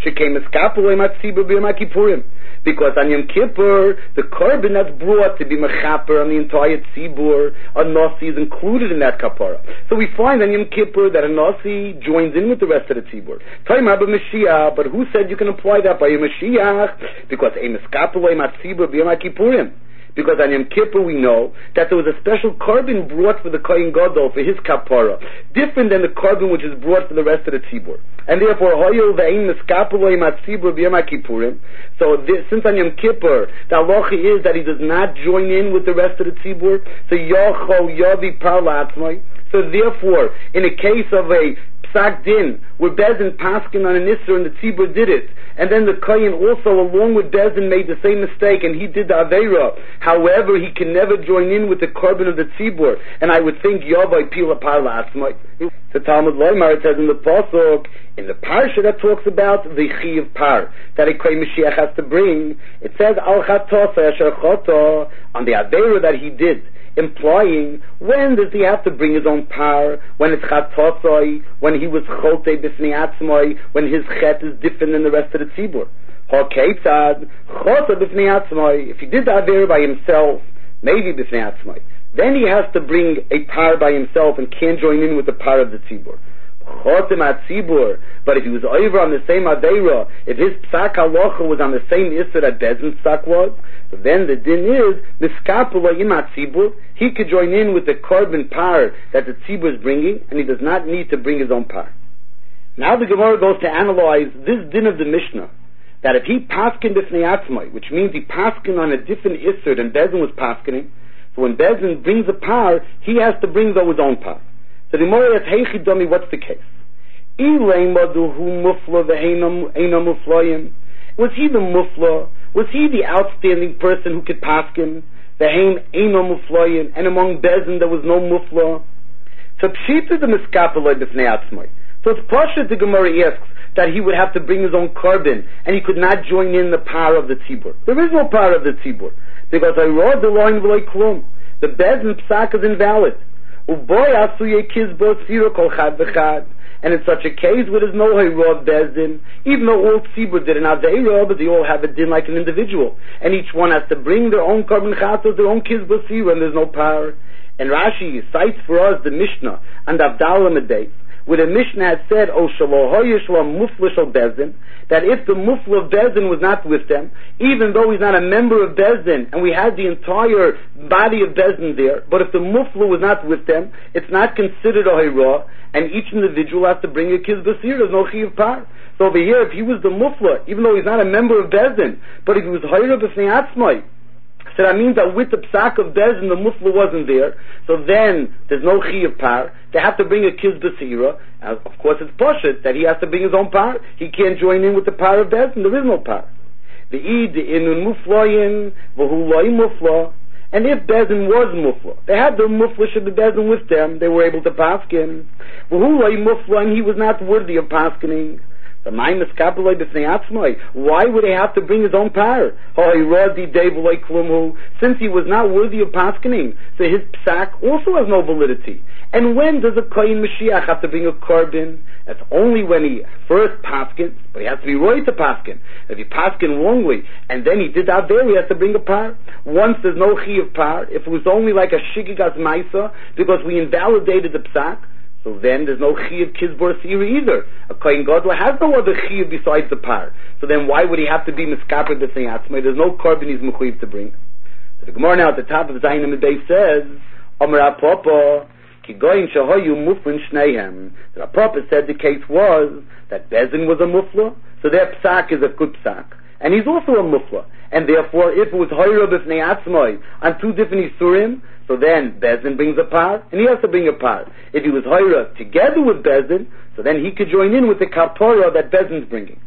because on Yom Kippur, the korban that's brought to be mechaper on the entire tzibur, a Nasi is included in that kapara. So we find on Yom Kippur that a Nasi joins in with the rest of the tzibur. But who said you can apply that by a Mashiach? Because a meskapulei matzibur b'yom kippurim. Because on Yom Kippur we know that there was a special korban brought for the Kohen Gadol, for his kapara, different than the korban which is brought for the rest of the tzibur. And therefore, hoyel ve'ein meskapulei matzibur b'yom kippurim. So this, since on Yom Kippur, the halacha is that he does not join in with the rest of the tzibur, so yocho yavi par la'atzmai. So therefore, in a case of a psak din, where Bezdin paskin on an isser and the tzibur did it, and then the Kohen also, along with Bezdin, made the same mistake, and he did the Aveira. However, he can never join in with the korban of the tzibur, and I would think Yavai Pila Parla Atzmai. The Talmud Loimar, it says in the Pasuk, in the parsha that talks about the Chi of Par, that a Kohen Mashiach has to bring, it says, Al Chatosa Asher Chota, on the Aveira that he did, implying, when does he have to bring his own power? When it's chatosoi, when he was chote b'fnei atzmoi, when his chet is different than the rest of the tzibur. Ha'keitzad, chote b'fnei atzmoi, if he did the Aveira by himself, maybe b'fnei atzmoi, then he has to bring a power by himself and can't join in with the power of the tzibur. Chotem HaTzibur, but if he was over on the same Aveira, if his psak halacha was on the same issur that Bezdin's psak was, so then the din is, Miskapula im HaTzibur, he could join in with the korban power that the tzibur is bringing, and he does not need to bring his own power. Now the Gemara goes to analyze this din of the Mishnah, that if he paskin b'fnei atzmai, which means he paskin on a different issur than Bezdin was paskining, so when Bezdin brings a power, he has to bring though his own power. So the Gemara asks, Heichi Domi, what's the case? Was he the mufla? Was he the outstanding person who could paskin? And among Bezdin there was no mufla. So pshita the miskapeloi b'fnei atzmai. So it's pasha the Gemara asks that he would have to bring his own korban, and he could not join in the power of the tzibur. There is no power of the tzibur, because I wrote the line v'loi klum. The Bezdin psak is invalid. And in such a case where there's no Hayrov Bezdin, even though all tzibur did an Aveira, but they all have a din like an individual, and each one has to bring their own korban chatos, their own kizbah sira, and there's no power. And Rashi cites for us the Mishnah and Avdallah Medei, where the Mishnah had said, "O shalohoy shalom mufla shal Bezdin," that if the mufla of Bezdin was not with them, even though he's not a member of Bezdin, and we had the entire body of Bezdin there, but if the mufla was not with them, it's not considered a hayrah, and each individual has to bring a kizbah sir. There's no chiv par. So over here, if he was the mufla, even though he's not a member of Bezdin, but if he was hayrah b'fnei atzmai, so that means that with the psak of Bezdin, the mufla wasn't there, so then there's no chi of par. They have to bring a kizbah sira. Of course, it's poshut that he has to bring his own par. He can't join in with the par of Bezdin. There is no par. The id inun muflayin v'hu loy mufla. And if Bezdin was mufla, they had the mufla should be Bezdin with them. They were able to paskin. V'hu loy mufla, and he was not worthy of paskining. Why would he have to bring his own power? Since he was not worthy of paskining, so his psak also has no validity. And when does a Kohen Mashiach have to bring a korban? That's only when he first paskins, but he has to be roy to paskin. If he paskin wrongly, and then he did that there, he has to bring a par. Once there's no chi of par, if it was only like a shigigas maisa, because we invalidated the psak, So then there's no chiyuv kizbor seira either. A kohen gadol has no other chiyuv besides the par. So then why would he have to be miskaper b'fnei atzmai? There's no carbon he's mechuyev to bring. So the Gemara now at the top of Zayin Amud Beis says, Omer Apapa, ki goyin shahoyu muflin shneihem. The Apapa said the case was that Bezin was a mufla, so their psak is a good psak. And he's also a mufla. And therefore, if it was hoyra b'fnei atzmai on two different isurim, so then Bezin brings a par, and he has to bring a par. If he was hoyra together with Bezin, so then he could join in with the kapora that Bezin's bringing.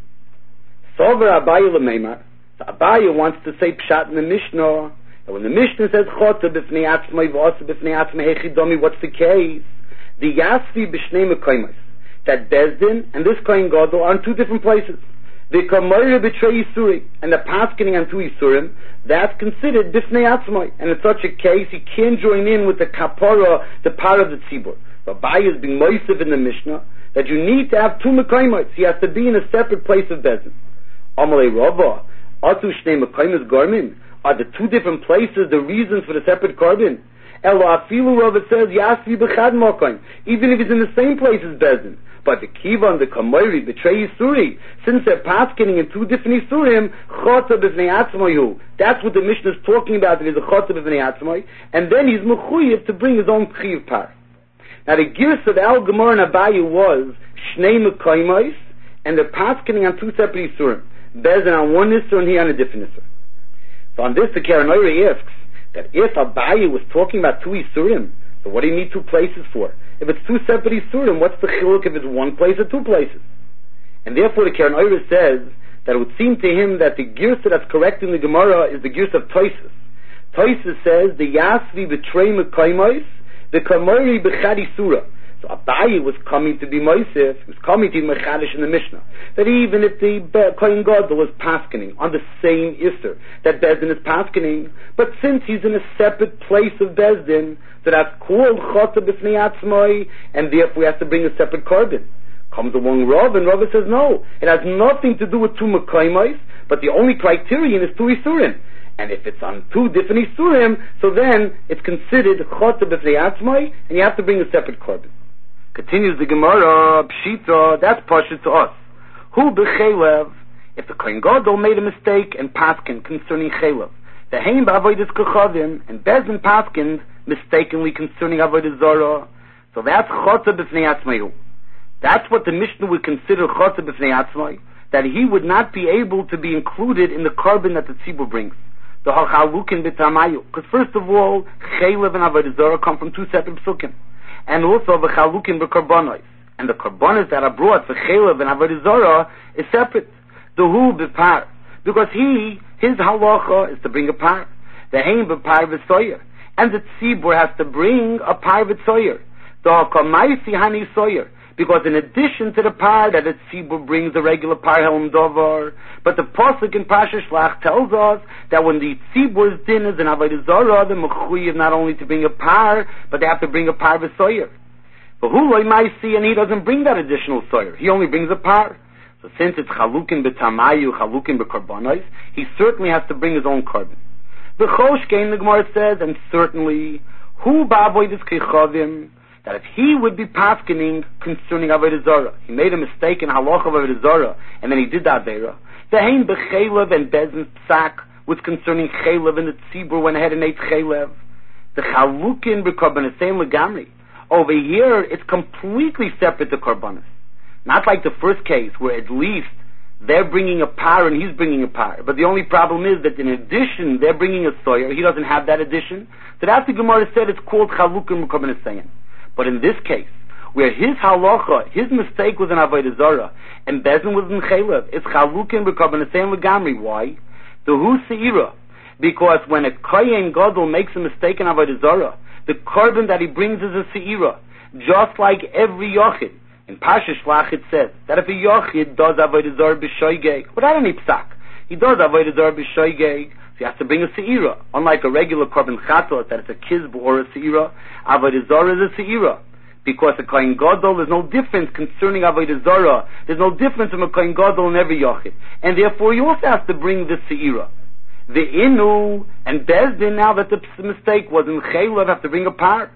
Sover Abaye l'meimar. So Abaye wants to say pshat in the Mishnah. And when the Mishnah says chota b'fnei atzmai v'asa b'fnei atzmai hechidomi, what's the case? The yasvi b'shnei mekaymas. That Bezdin and this kohen gadol are in two different places. The kamoyre b'trei isuri and the paskening on two isurim, that's considered b'fnei atzmai. And in such a case, he can't join in with the kapara, the par of the tzibur. So Abaye is being moisiv in the Mishnah that you need to have two mekaymas. He has to be in a separate place of Bezdin. Amalei Rava, atu shnei mekaymas garmin. Are the two different places the reasons for the separate carbon? Elo afilu Rava says yasvi b'chad makayim, even if it's in the same place as Bezdin. But the kiva and the kamoiri betray Isuri, since they're paskening in two different Isurim, chota b'fnei atzmayu. That's what the Mishnah is talking about. It is a chota b'fnei atzmay, and then he's mechuyev to bring his own chiv par. Now the gears of Al Gemara and Abaye was shnei mekayimos, and they're paskening on two separate Isurim. Bezdin on one Isur and he on a different Isur. So on this, the Karanoira asks that if Abaye was talking about two Isurim, so what do you need two places for? If it's two separate Isurim, what's the chiluk if it's one place or two places? And therefore the Karanoira says that it would seem to him that the girsa that's correct in the Gemara is the girsa of Toisus. Toisus says the Yasvi b'trei mekayimos, the Kamori b'chad Isura. So Abaye was coming to be Moisef, was coming to be Mechadish in the Mishnah. That even if the Kohen Gadol was paskening on the same Isser, that Bezdin is paskening, but since he's in a separate place of Bezdin, so that's called Chota b'fnei atzmai, and therefore he has to bring a separate carbon. Comes along Rav, and Rav says no, it has nothing to do with two Mekayimos, but the only criterion is two Isurim. And if it's on two different Isurim, so then it's considered Chota b'fnei atzmai, and you have to bring a separate carbon. Continues the Gemara, Pshita, that's Pasha to us. Who b'chelev, if the Kohen Gadol made a mistake and paskin concerning chelev, the heim b'avodas kachavim, and Bezdin paskin mistakenly concerning avodas zara, so that's chota b'fnei atzmayu. That's what the Mishnah would consider chota b'fnei atzmai, that he would not be able to be included in the carbon that the tzibur brings. The hachalukin b'tamayu, because first of all, chelev and avodas zara come from two separate psukim. And also the chalukim b'karbonos, and the karbonos that are brought for chelev and avodah zarah is separate. The hu b'par, because he his halacha is to bring a par. The heim b'par v'soyer, and the tzibur has to bring a par v'soyer. The hakamaisi hani soyer, because in addition to the par that the tzibur brings a regular par helm dovar, but the pasuk in Pasha Shlach tells us that when the tzibur's din is in avodah zarah, the mechuyev not only to bring a par, but they have to bring a par v'soyer. But who loy maisi, and he doesn't bring that additional soyer. He only brings a par. So since it's chalukin b'tamayu, chalukin b'karbonos, he certainly has to bring his own carbon. The choshkein, the Gemara says, and certainly, who ba'avodas kechavim, that if he would be paskening concerning avodah zarah, he made a mistake in halacha of avodah zarah, and then he did that avera. The heim b'chelev and Bezdin's psak was concerning chelev, and the tzibur went ahead and ate chelev. The chalukin b'karbonosein legamri. Over here, it's completely separate to karbonos. Not like the first case, where at least they're bringing a par and he's bringing a par. But the only problem is that in addition, they're bringing a soyer. He doesn't have that addition. So that's the Gemara said it's called chalukin b'karbonosein. But in this case, where his halacha, his mistake was in avodah zarah, and Bezdin was in chelev, it's chalukin b'karbonosein legamri. Why? The hu seira, because when a kohen gadol makes a mistake in avodah zarah, the carbon that he brings is a seira, just like every yochid. In Pasha Shlach it says that if a yochid does avodah zarah b'shoigeg, without any psak, he does avodah zarah b'shoigeg, so he has to bring a seira. Unlike a regular carbon chatos, that it's a kizb or a seira, avodah zarah is a seira. Because a kohen gadol, there's no difference concerning avodah zarah. There's no difference from a kohen gadol and every yochid, and therefore he also has to bring the seira. The inu and Bezdin, now that the mistake was in chelev, have to bring a par. So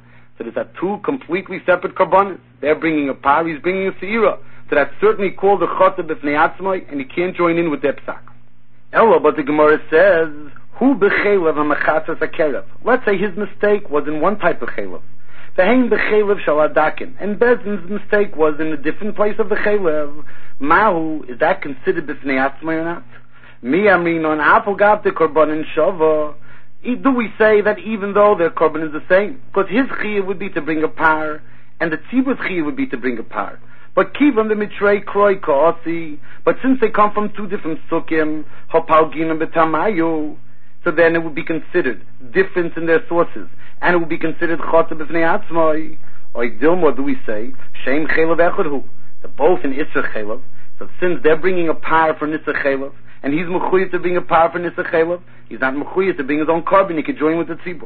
So there's two completely separate karbanis. They're bringing a par, he's bringing a seira. So that's certainly called a chotah b'fnei atzmai, and he can't join in with their psak. Ella, but the Gemara says, Hu b'chelev ha'machatzas ha'kerev. Let's say his mistake was in one type of chelev. V'hein b'chelev shaladakin. And Bezdin's mistake was in a different place of the chelev. Mahu, is that considered b'fnei atzmai or not? Mi amrinon afal gav de korbanin shava. Do we say that even though their korban is the same? Because his chiyuv would be to bring a par, and the tzibur's chiyuv would be to bring a par. But kivam the mitrei kroi ka'asi. But since they come from two different sukkim, hopalginam betamayu, so then it would be considered difference in their sources, and it would be considered chotah b'fnei atzmai. Or dilma, do we say shem chelav echadhu? They're both in isra chelav. So since they're bringing a par for nisra chelav, and he's mechuyev to bring a par for nisra chelav, he's not mechuyev to bring his own korban. He could join with the tzibur.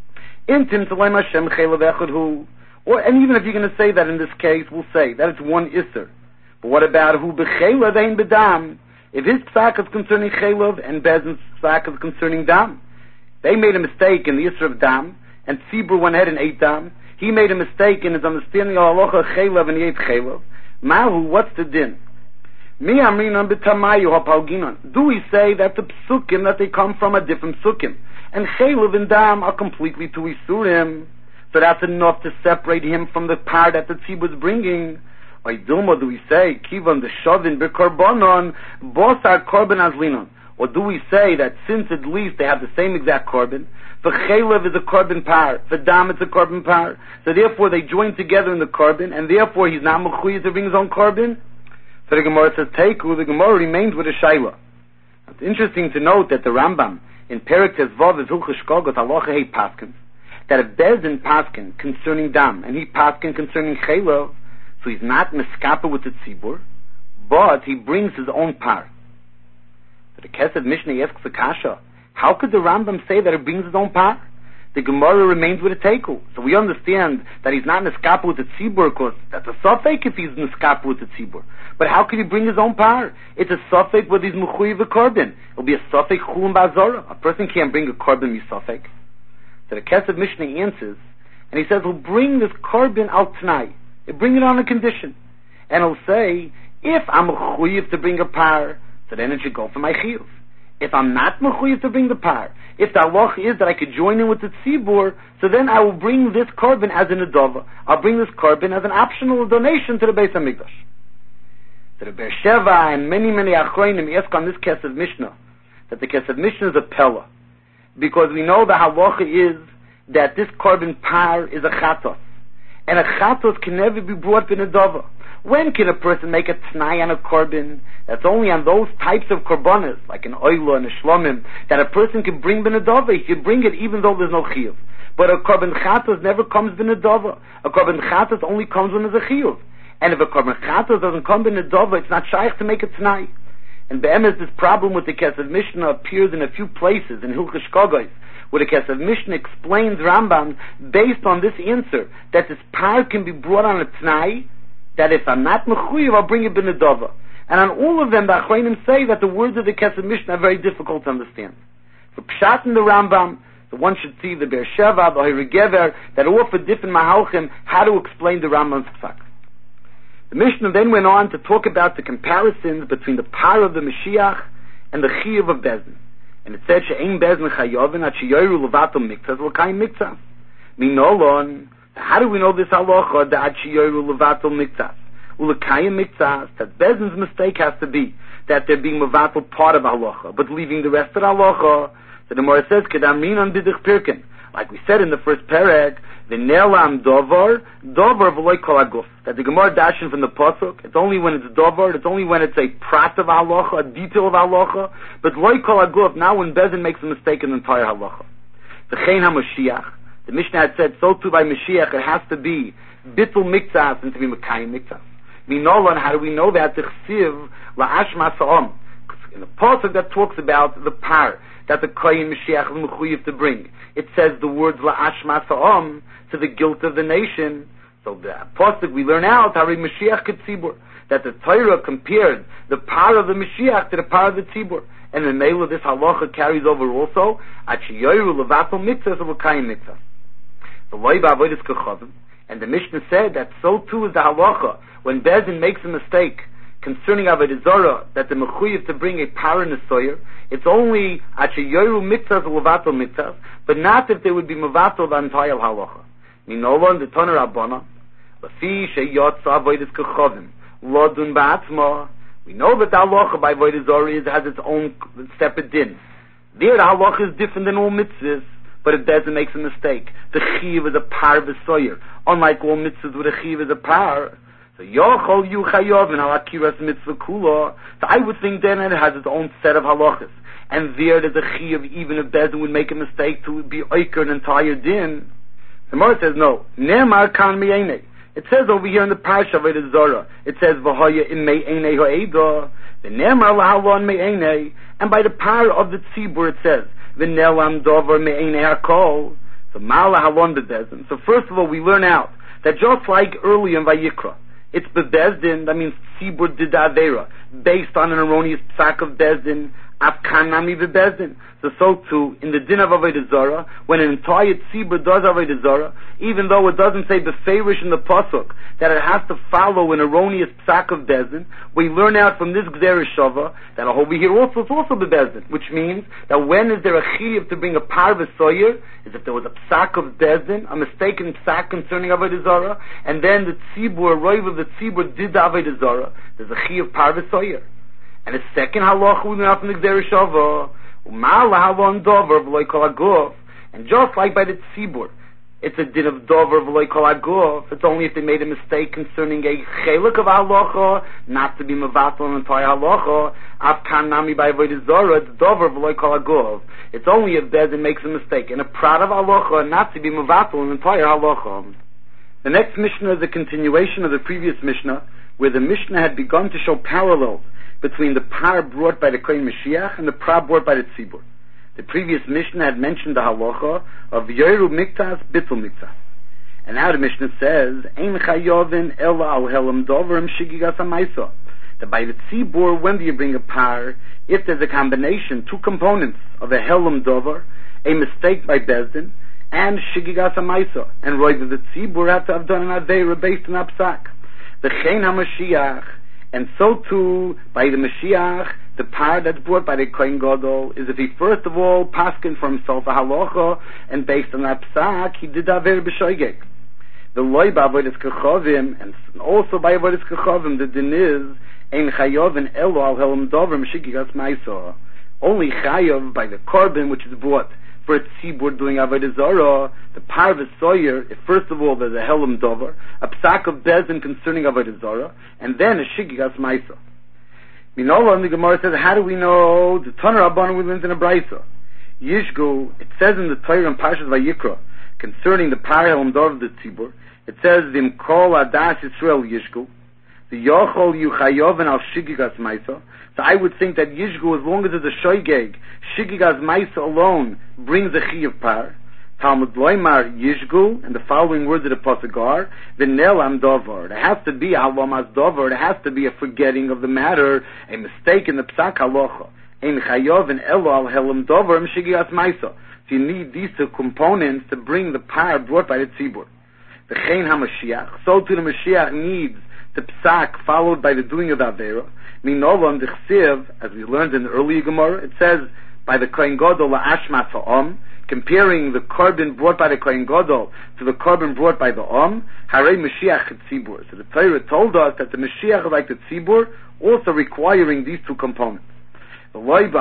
Intim tzalayim Hashem chelav echadhu. Or, and even if you're going to say that in this case, we'll say that it's one isser. But what about who b'chelav ein b'dam? If his psak is concerning chelav and Bezin's psak is concerning dam, they made a mistake in the isser of dam, and tzibur went ahead and ate dam. He made a mistake in his understanding of halacha chelav and he ate chelav. Mahu, what's the din? Mi amrinon b'tamayu hapalginon. Do we say that the psukim that they come from are different psukim, and chelav and dam are completely two isurim? So that's enough to separate him from the par that the tzibur is bringing. Or dilma, do we say kivan the shavin b'korbanon bosar korban azlinon? Or do we say that since at least they have the same exact korban, for chelav is a korban par, for dam it's a korban par, so therefore they join together in the korban, and therefore he's not mechuyev to bring his own korban? So the Gemara says, Teiku, the Gemara remains with a shayla. It's interesting to note that the Rambam, in Perek Tezvav, is Hilchos Shkogot, Halacha Hei Paskin, that if Bezdin Paskin concerning Dam, and he Paskin concerning Chelav, so he's not miskapa with the Tzibur, but he brings his own par. So the Kesed Mishnah asks the Kasha, how could the Rambam say that he brings his own par? The Gemara remains with a Teiku. So we understand that he's not niskapa with the tzibur, because that's a suffix if he's niskapa with the tzibur. But how could he bring his own par? It's a suffix whether he's mechuyev a korban. It'll be a suffix chulun ba'azora. A person can't bring a korban misafek. So the Kesed Mishnah answers, and he says he'll bring this korban al t'nai. He'll bring it on a condition, and he'll say, if I'm mechuyev to bring a par, so then it should go for my chiyuv. If I'm not mechuyev to bring the par, if the halach is that I could join in with the tzibur, so then I will bring this korban as an adova. I'll bring this korban as an optional donation to the Beis Hamikdash. So the Be'er Sheva and many, many achronim ask on this Kesed Mishnah, that the Kesed Mishnah is a pella, because we know the halacha is that this korban par is a chatos, and a chatos can never be brought in a adova. When can a person make a t'nai on a korban? That's only on those types of korbanos, like an oila and a shlomim, that a person can bring ben adova. He can bring it even though there's no chiyuv. But a korban chatos never comes ben adova. A korban chatos only comes when there's a chiyuv. And if a korban chatos doesn't come ben adova, it's not shaykh to make a t'nai. And be'emes, this problem with the Kesed Mishnah appears in a few places in Hilchos Shkogot, where the Kesed Mishnah explains Rambam based on this answer, that this par can be brought on a t'nai, that if I'm not mechuyev, I'll bring it ben adova. And on all of them, the Achronim say that the words of the Kesed Mishnah are very difficult to understand. So Pshat in the Rambam, so one should see the Be'er Sheva, the Hori Gever, that offer different mahalchim how to explain the Rambam's psak. The Mishnah then went on to talk about the comparisons between the par of the Mashiach and the chiyuv of Bezdin. And it said, She'ein Bezdin chayovin at sheyoru levato miktzas l'kayim miktzas. Minolon, how do we know this halacha that sheyoru levato miktzas? Ulekayim miktzas, that Bezdin's mistake has to be that they're being mevatel part of halacha, but leaving the rest of the halacha. So the Gemara says, Kedamrin on bidich pirkin. Like we said in the first perek, v'nelam dovar, dovar v'loy kol aguf. That the Gemara dashin from the pasuk, it's only when it's dovar, it's only when it's a prat of halacha, a detail of halacha, but loy kol aguf, now when Bezdin makes a mistake in the entire halacha. V'chein ha-Mashiach, the Mishnah had said, so too by Mashiach, it has to be bittul miktzas and to be mekayim miktzas. Minolan, how do we know that? T'chsiv la'ashma sa'om. In the pasuk that talks about the par that the Kohen Mashiach is mechuyev to bring, it says the words la'ashma sa'om, to the guilt of the nation. So the pasuk we learn out, Hari Mashiach ketzibur, that the Torah compared the par of the Mashiach to the par of the tzibur. And the mail of this halacha carries over also, at sheyoru levatel mitzvahs of l'kayim mitzvahs. And the Mishnah said that so too is the halacha. When Bezdin makes a mistake concerning Avodah Zarah, that the mechuyev to bring a par nesoyer, it's only achayoru mitzvahs levatel mitzvahs, but not if they would be mevatel the entire halacha. Minolon the Toner Rabbana, lefi sheyotza avodas kechavim, lodun ba'atzma. We know that the halacha by Avodah Zarah is, has its own separate din. There the halacha is different than all mitzvahs, but if Bezdin makes a mistake, the chiv is a par v'soyer. Unlike all mitzvahs where the chiv is a par. So yochol yu chayovin al akiras mitzvah kula. So I would think then it has its own set of halachas. And there there's a chiv, even if Bezdin would make a mistake to be oiker an entire din. The Gemara says no. Nemar kan miyene. It says over here in the parsha of Avodah Zarah, it says v'haya im me'enei ha'eda. The nemar lahalon me'enei. And by the power of the tzibur it says v'nelam dover me'enei hakol. So ma'ala halon bebezdin. So first of all we learn out that just like early in Vayikra, it's bebezdin, that means tzibur did avera, based on an erroneous psak of bezdin, afkanami bebezdin. So so too, in the din of Avodah Zarah, when an entire tzibur does Avodah Zarah, even though it doesn't say beferish in the pasuk, that it has to follow an erroneous psak of bezdin, we learn out from this gzera shava, that over here also, it's also bebezdin, which means that when is there a chiyuv to bring a par v'soyer, is if there was a psak of bezdin, a mistaken psak concerning Avodah Zarah, and then the tzibur, a roiv of the tzibur did the Avodah Zarah, there's a chiyuv par v'soyer. And the second halacha we learn out from the gzera shava, and just like by the tzibur, it's a din of dover v'loy kol aguf. It's only if they made a mistake concerning a chelik of halacha, not to be mevatel an entire halacha. Afkan nami by Avodah Zarah, it's dover v'loy kol aguf. It's only if Bezdin makes a mistake in a prat of halacha, not to be mevatel an entire halacha. The next Mishnah is a continuation of the previous Mishnah, where the Mishnah had begun to show parallels between the par brought by the Kohen Mashiach and the par brought by the Tzibur. The previous Mishnah had mentioned the halacha of Yoru Miktas Bittul Miktas. And now the Mishnah says, Ein Chayovin Ela Al Helam Doverim Shigigas HaMaisa. That by the Tzibur, when do you bring a par? If there's a combination, two components of a Helam Dover, a mistake by Bezdin, and Shigigas HaMaisa. And right with the Tzibur had to have done an Aveira based on Apsak. The Chen HaMashiach. And so too, by the Mashiach, the par that's brought by the Kohen Gadol is if he first of all paskin for himself a halacha, and based on that psak, he did aver b'shoigeg. The loy b'avodas kechavim, and also by avodas kechavim, the din is ein chayovin elo al helam dover m'shigigas ma'isa. Only chayav by the korban which is brought for a tzibur doing avodah zarah, the par v'soyer, if first of all there's a helam dover, a psak of bezdin concerning avodah zarah, and then a shigigas ma'isa. Minola, and the Gemara says, how do we know the Toner Rabbana we learned in a Brisa? Yishgu, it says in the Torah and Parshas Vayikra, concerning the par helam dover of the tzibur, it says, Vim kol adas Yisrael Yishgu, the yochol yuchayovin al shigigas ma'isa. So I would think that Yishgu, as long as it's a shoygeg, shigigas ma'isa alone brings a chiyuv par. Talmud loymar Yishgu, and the following words of the pasuk are, v'nelam dover. There has to be a halamas dover. There has to be a forgetting of the matter, a mistake in the psak halacha. Ein chayovin elo al helam dover m'shigigas ma'isa. So you need these two components to bring the par brought by the tzibur. The chen hamashiach. So too the Mashiach needs the psak followed by the doing of avera. Minolam d'chsiv, as we learned in the earlier Gemara, it says by the Kohen Gadol la'ashmas ha'om, comparing the korban brought by the Kohen Gadol to the korban brought by the Om, Harei Mashiach Tzibur. So the Torah told us that the Mashiach is like the Tzibur, also requiring these two components. And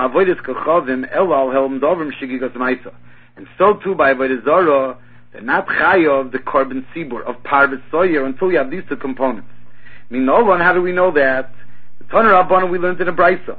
so too by Avodah Zarah, they're not chayav the korban Tzibur of par v'soyer until you have these two components. Minolan, how do we know that? The Toner Rabbana we learned in a Brisa.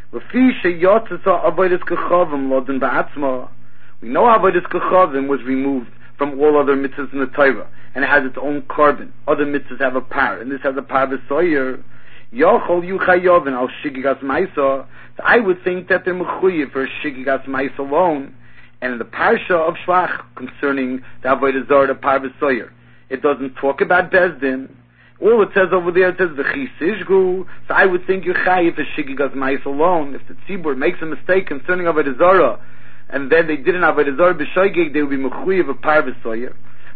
We know Avodas Kechavim was removed from all other mitzvahs in the Torah, and it has its own korban. Other mitzvahs have a par, and this has a par v'soyer. Yochol yuchayovin al shigigas ma'isa. So I would think that they're mechuyev for a shigigas ma'isa alone. And in the parsha of Shlach concerning the Avodah Zarah, the par v'soyer, it doesn't talk about Bezdin. All it says over there, it says v'chis ishgu. So I would think you're chayiv for shigigas ma'isa alone. If the tzibur makes a mistake concerning Avodah Zarah, and then they didn't have Avodah Zarah b'shoigeg, they would be mechuyev a par v'soyer.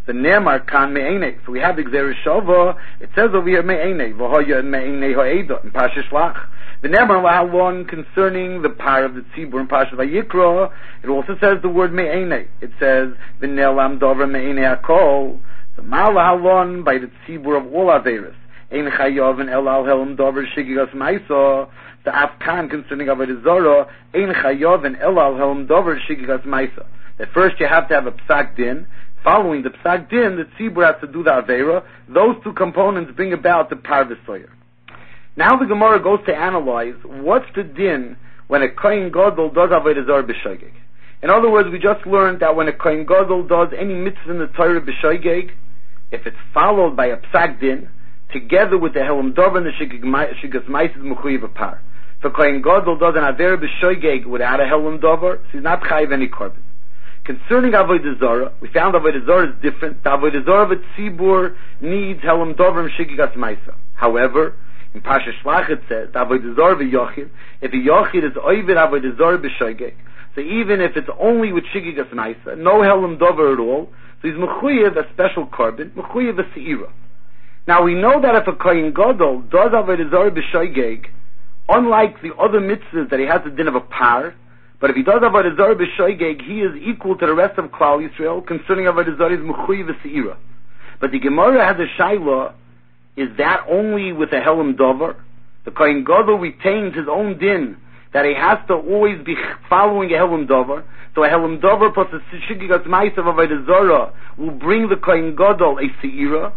The Ne'emar kan me'enei. So we have the Gzeres Shava. It says over here me'enei. V'hoya me'enei ha'eda in Parshas Shlach. The Ne'emar lahalon concerning the power of the Tzibur in Parshas Vayikra. It also says the word me'enei. It says v'ne'elam dover me'enei hakol. The mal lahalon by the Tzibur of all Averis. Ein chayav and elal helam dover shigigas ma'isa. The Afkan concerning Avodah Zarah. Ein chayav and elal helam dover shigigas ma'isa. That first you have to have a psak din. Following the psak din, the tzibur has to do the avera. Those two components bring about the parvisoyer. Now the Gemara goes to analyze what's the din when a kohen gadol does avodah zarah b'shoigeg. In other words, we just learned that when a kohen gadol does any mitzvah in the Torah b'shoigeg, if it's followed by a psak din, together with the helam dover and the shigas ma'is is mechuyev apar. If a kohen gadol does an avera b'shoigeg without a helam dover, so he's not chayiv any korban. Concerning Avodah Zarah, we found Avodah Zarah is different. The Avodah Zarah of a tzibur needs helam dover and shigigas ma'isa. However, in Parshas Shlach it says the Avodah Zarah v'yochid. If a yochid is oived Avodah Zarah b'shogeg, so even if it's only with shigigas ma'isa, no helam dover at all, so he's mechuyev a special korban, mechuyev a seira. Now we know that if a kohen gadol does Avodah Zarah b'shogeg, unlike the other mitzvahs that he has the din of a par, but if he does Avodah Zarah b'shoigeg, he is equal to the rest of Klal Yisrael concerning Avodah Zarah is mechuyev v'seira. But the Gemara has a shayla: is that only with a helam dover? The kohen gadol retains his own din that he has to always be following a helam dover. So a helam dover plus a shigigas ma'is of Avodah Zarah will bring the kohen gadol a seira,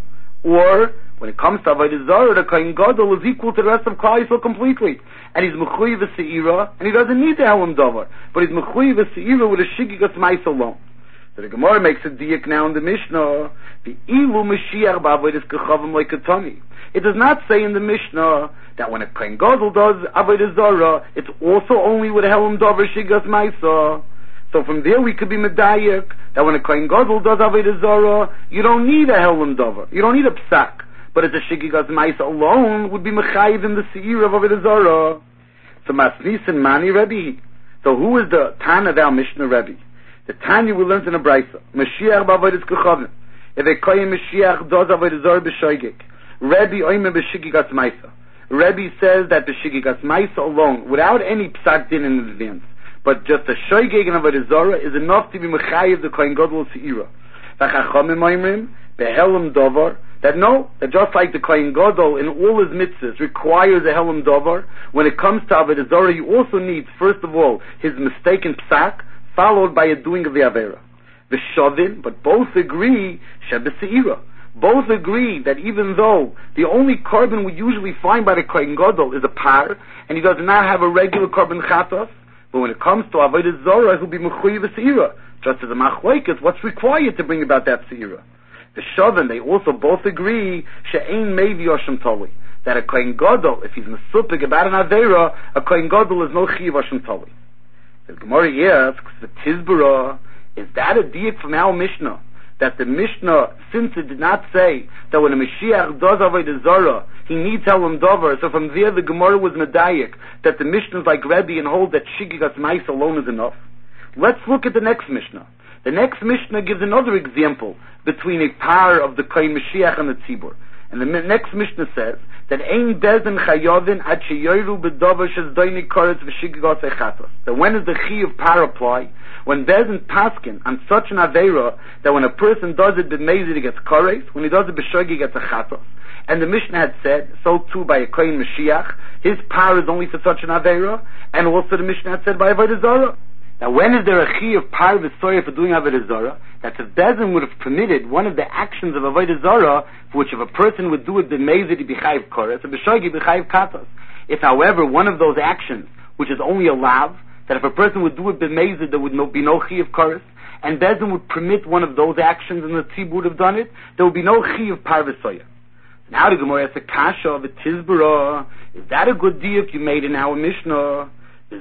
or when it comes to Avodah Zarah, the kohen gadol is equal to the rest of Klal Yisrael completely. And he's mechuyev v'seira, and he doesn't need the helam dover, but he's mechuyev v'seira with a shigigas ma'is alone. So the Gemara makes a diak now in the Mishnah, the ilu Mashiach ba'avodas kechavim leikatani. It does not say in the Mishnah that when a kohen gadol does Avodah Zarah, it's also only with a helam dover shigigas ma'isa. So from there we could be medayik that when a kohen gadol does Avodah Zarah, you don't need a helam dover, you don't need a psak. But as a shigigas ma'isa alone would be mechayiv in the seir of Avodah Zarah. So Masnis and Mani Rebbe. So who is the Tana of our Mishnah Rebbe? The Tanya we learned in a Brisa. Mashiach b'avodas kechavim. If a kohen Mashiach does Avodah Zarah b'shoigeg, Rebbe oimer b'shigigas ma'isa. Rebbe says that the shigigas ma'isa alone, without any psak din in advance, but just a shoigeg and Avodah Zarah is enough to be mechayiv the kohen gadol seira. V'chachamim oimrim behelam dover. That no, that just like the kohen gadol in all his mitzvahs requires a helam dover, when it comes to Avodah Zarah, he also needs, first of all, his mistaken psak, followed by a doing of the avera. The shovin, but both agree, shebeseira. Both agree that even though the only korban we usually find by the kohen gadol is a par, and he does not have a regular korban chatos, but when it comes to Avodah Zarah, he'll be mechuyev v'seira. Just as a machlokes, what's required to bring about that seira? The Shavin, they also both agree, she'ein mevi Hashem toli, that a kohen gadol, if he's mesupik about an avera, a kohen gadol is no chiv Hashem toli. The Gemara asks, the Tizbara, is that a diak from our Mishnah? That the Mishnah, since it did not say that when a Mashiach does Avodah Zarah, he needs helam dover, so from there the Gemara was medayik, that the Mishnah is like Rebbe and hold that shigigas ma'is alone is enough. Let's look at the next Mishnah. The next Mishnah gives another example between a par of the kohen Mashiach and the tzibur. And the next Mishnah says that ein bezdin chayovin ad sheyoru b'dover shezdoini koretz v'shigigos echatos. That when does the chi of par apply? When bezdin paskin on such an avera that when a person does it b'mezid he gets koretz, when he does it b'shogi he gets echatos. And the Mishnah had said, so too by a kohen Mashiach, his par is only for such an avera, and also the Mishnah had said by Avodah Zarah. Now, when is there a chi of par v'soya for doing Avodah Zarah? That if Bezin would have permitted one of the actions of Avodah Zarah, for which if a person would do it b'mezid he b'chayiv koretz, and b'shogi b'chayiv katos. If, however, one of those actions, which is only a lav, that if a person would do it b'mezid, there would no, be no chi of koretz, and Bezin would permit one of those actions, and the tzibur would have done it, there would be no chi of par v'soya. Now the Gemara has a kasha of a tizbara. Is that a good diuk you made in our Mishnah? But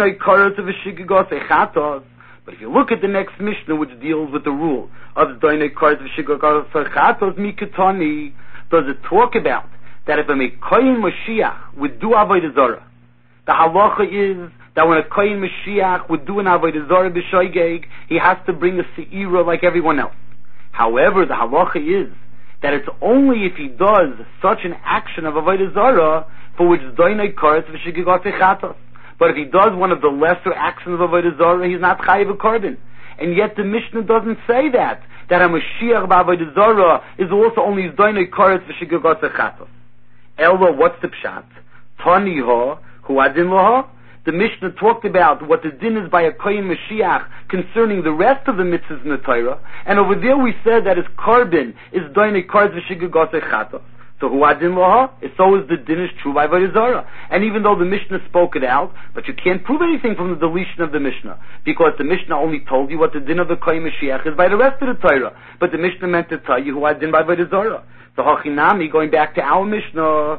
if you look at the next Mishnah, which deals with the rule of Zdoinei Koretz v'Shigigos Echatos Mikatoni, does it talk about that if a Kohen Mashiach would do Avodah Zarah, the halacha is that when a Kohen Mashiach would do an Avodah Zarah b'shoigeg, he has to bring a seira like everyone else. However, the halacha is that it's only if he does such an action of avodah zarah for which doinei karetz v'shigigate chatos. But if he does one of the lesser actions of avodah zarah, he's not chayiv a korban. And yet the Mishnah doesn't say that. That a Mashiach b'avodah zarah is also only doinei karetz v'shigigate chatos. Ella, what's the pshat? Tani ha, hu adin laha. The Mishnah talked about what the din is by a Kohen Mashiach concerning the rest of the mitzvahs in the Torah, and over there we said that his korban is doinei karetz v'shigigate chatos. So hu adin laha, so is the din is true by avodah zarah. And even though the Mishnah spoke it out, but you can't prove anything from the deletion of the Mishnah, because the Mishnah only told you what the din of the Kohen Mashiach is by the rest of the Torah, but the Mishnah meant to tell you hu adin by avodah zarah. So hachinami, going back to our Mishnah,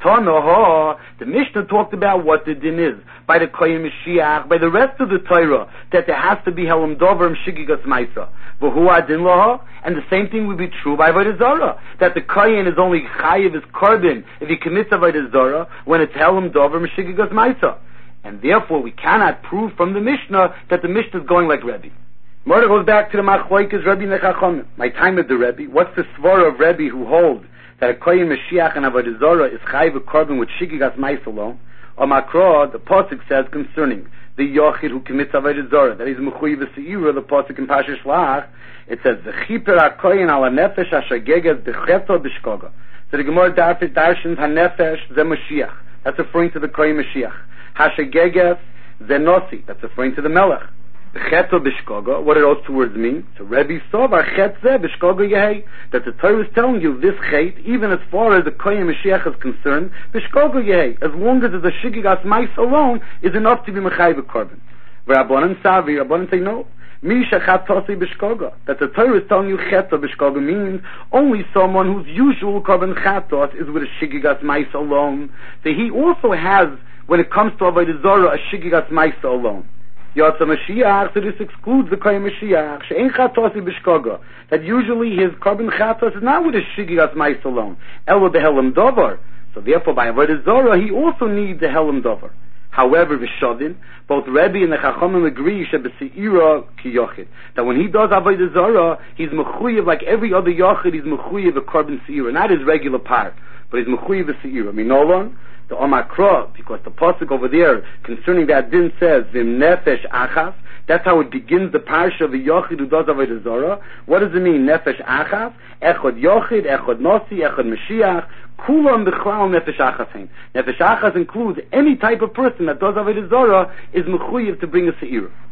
Tanoha, the Mishnah talked about what the din is by the Kohen Mashiach, by the rest of the Torah, that there has to be Helam Dover and Shigigas Maisa. V'hu adin laha, and the same thing would be true by avodah zarah, that the Kohen is only chayiv his korban if he commits avodah zarah when it's Helam Dover and Shigigas Maisa. And therefore we cannot prove from the Mishnah that the Mishnah is going like Rebbe. Mordech goes back to the Machloikes Rebbe Nechachon. My time at the Rebbe, what's the svara of Rebbe who holds that a Kohen Mashiach and avodah zarah is chayiv a korban with shigigas ma'is alone? Or Makro, the pasuk says concerning the yochid who commits avodah zarah that he's mechuyev v'seira. The pasuk in Parshas Shlach, it says v'chiper hakohen al hanefesh asher geges b'cheto b'shkoga. So the Gemara darshins hanefesh ze Mashiach. That's referring to the Kohen Mashiach. Asher geges ze nosi. That's referring to the Melech. Cheto b'shkoga, what do those two words mean? So Rebbe Sovar chet zeh b'shkoga yehi, that the Torah is telling you this chet, even as far as the Kohen Mashiach is concerned, b'shkoga yehi, as long as the shigigas mais alone is enough to be mechayiv a korban. V'Rabbanan Savi, Rabbanan say no. Mi shachat tosi b'shkoga, that the Torah is telling you cheto b'shkoga means only someone whose usual korban chatos is with a shigigas mais alone. So he also has, when it comes to avodah zarah, a shigigas mais alone. Yotza Mashiach, so this excludes the Kohen Mashiach, she'en chatosi b'shkoga, that usually his korban chatos is not with his shigigas mais alone, elo behelam dover. So therefore, by avodah zarah, he also needs a helam dover. However, v'shodin, both Rebbe and the Chachamim agree shebeseira ki yochid, that when he does avodah zarah, he's mechuyev like every other yochid. He's mechuyev a korban seira, not his regular part, but he's mechuyev a seira. Minolon, the Omakra, because the pasuk over there concerning that din says v'im nefesh achas. That's how it begins the parsha of the yochid who does avodah zarah. What does it mean? Nefesh achas, echod yochid, echod nosi, echod Mashiach. Kulam b'chlal nefesh achas. Nefesh achas includes any type of person that does avodah zarah is mechuyev to bring a seira.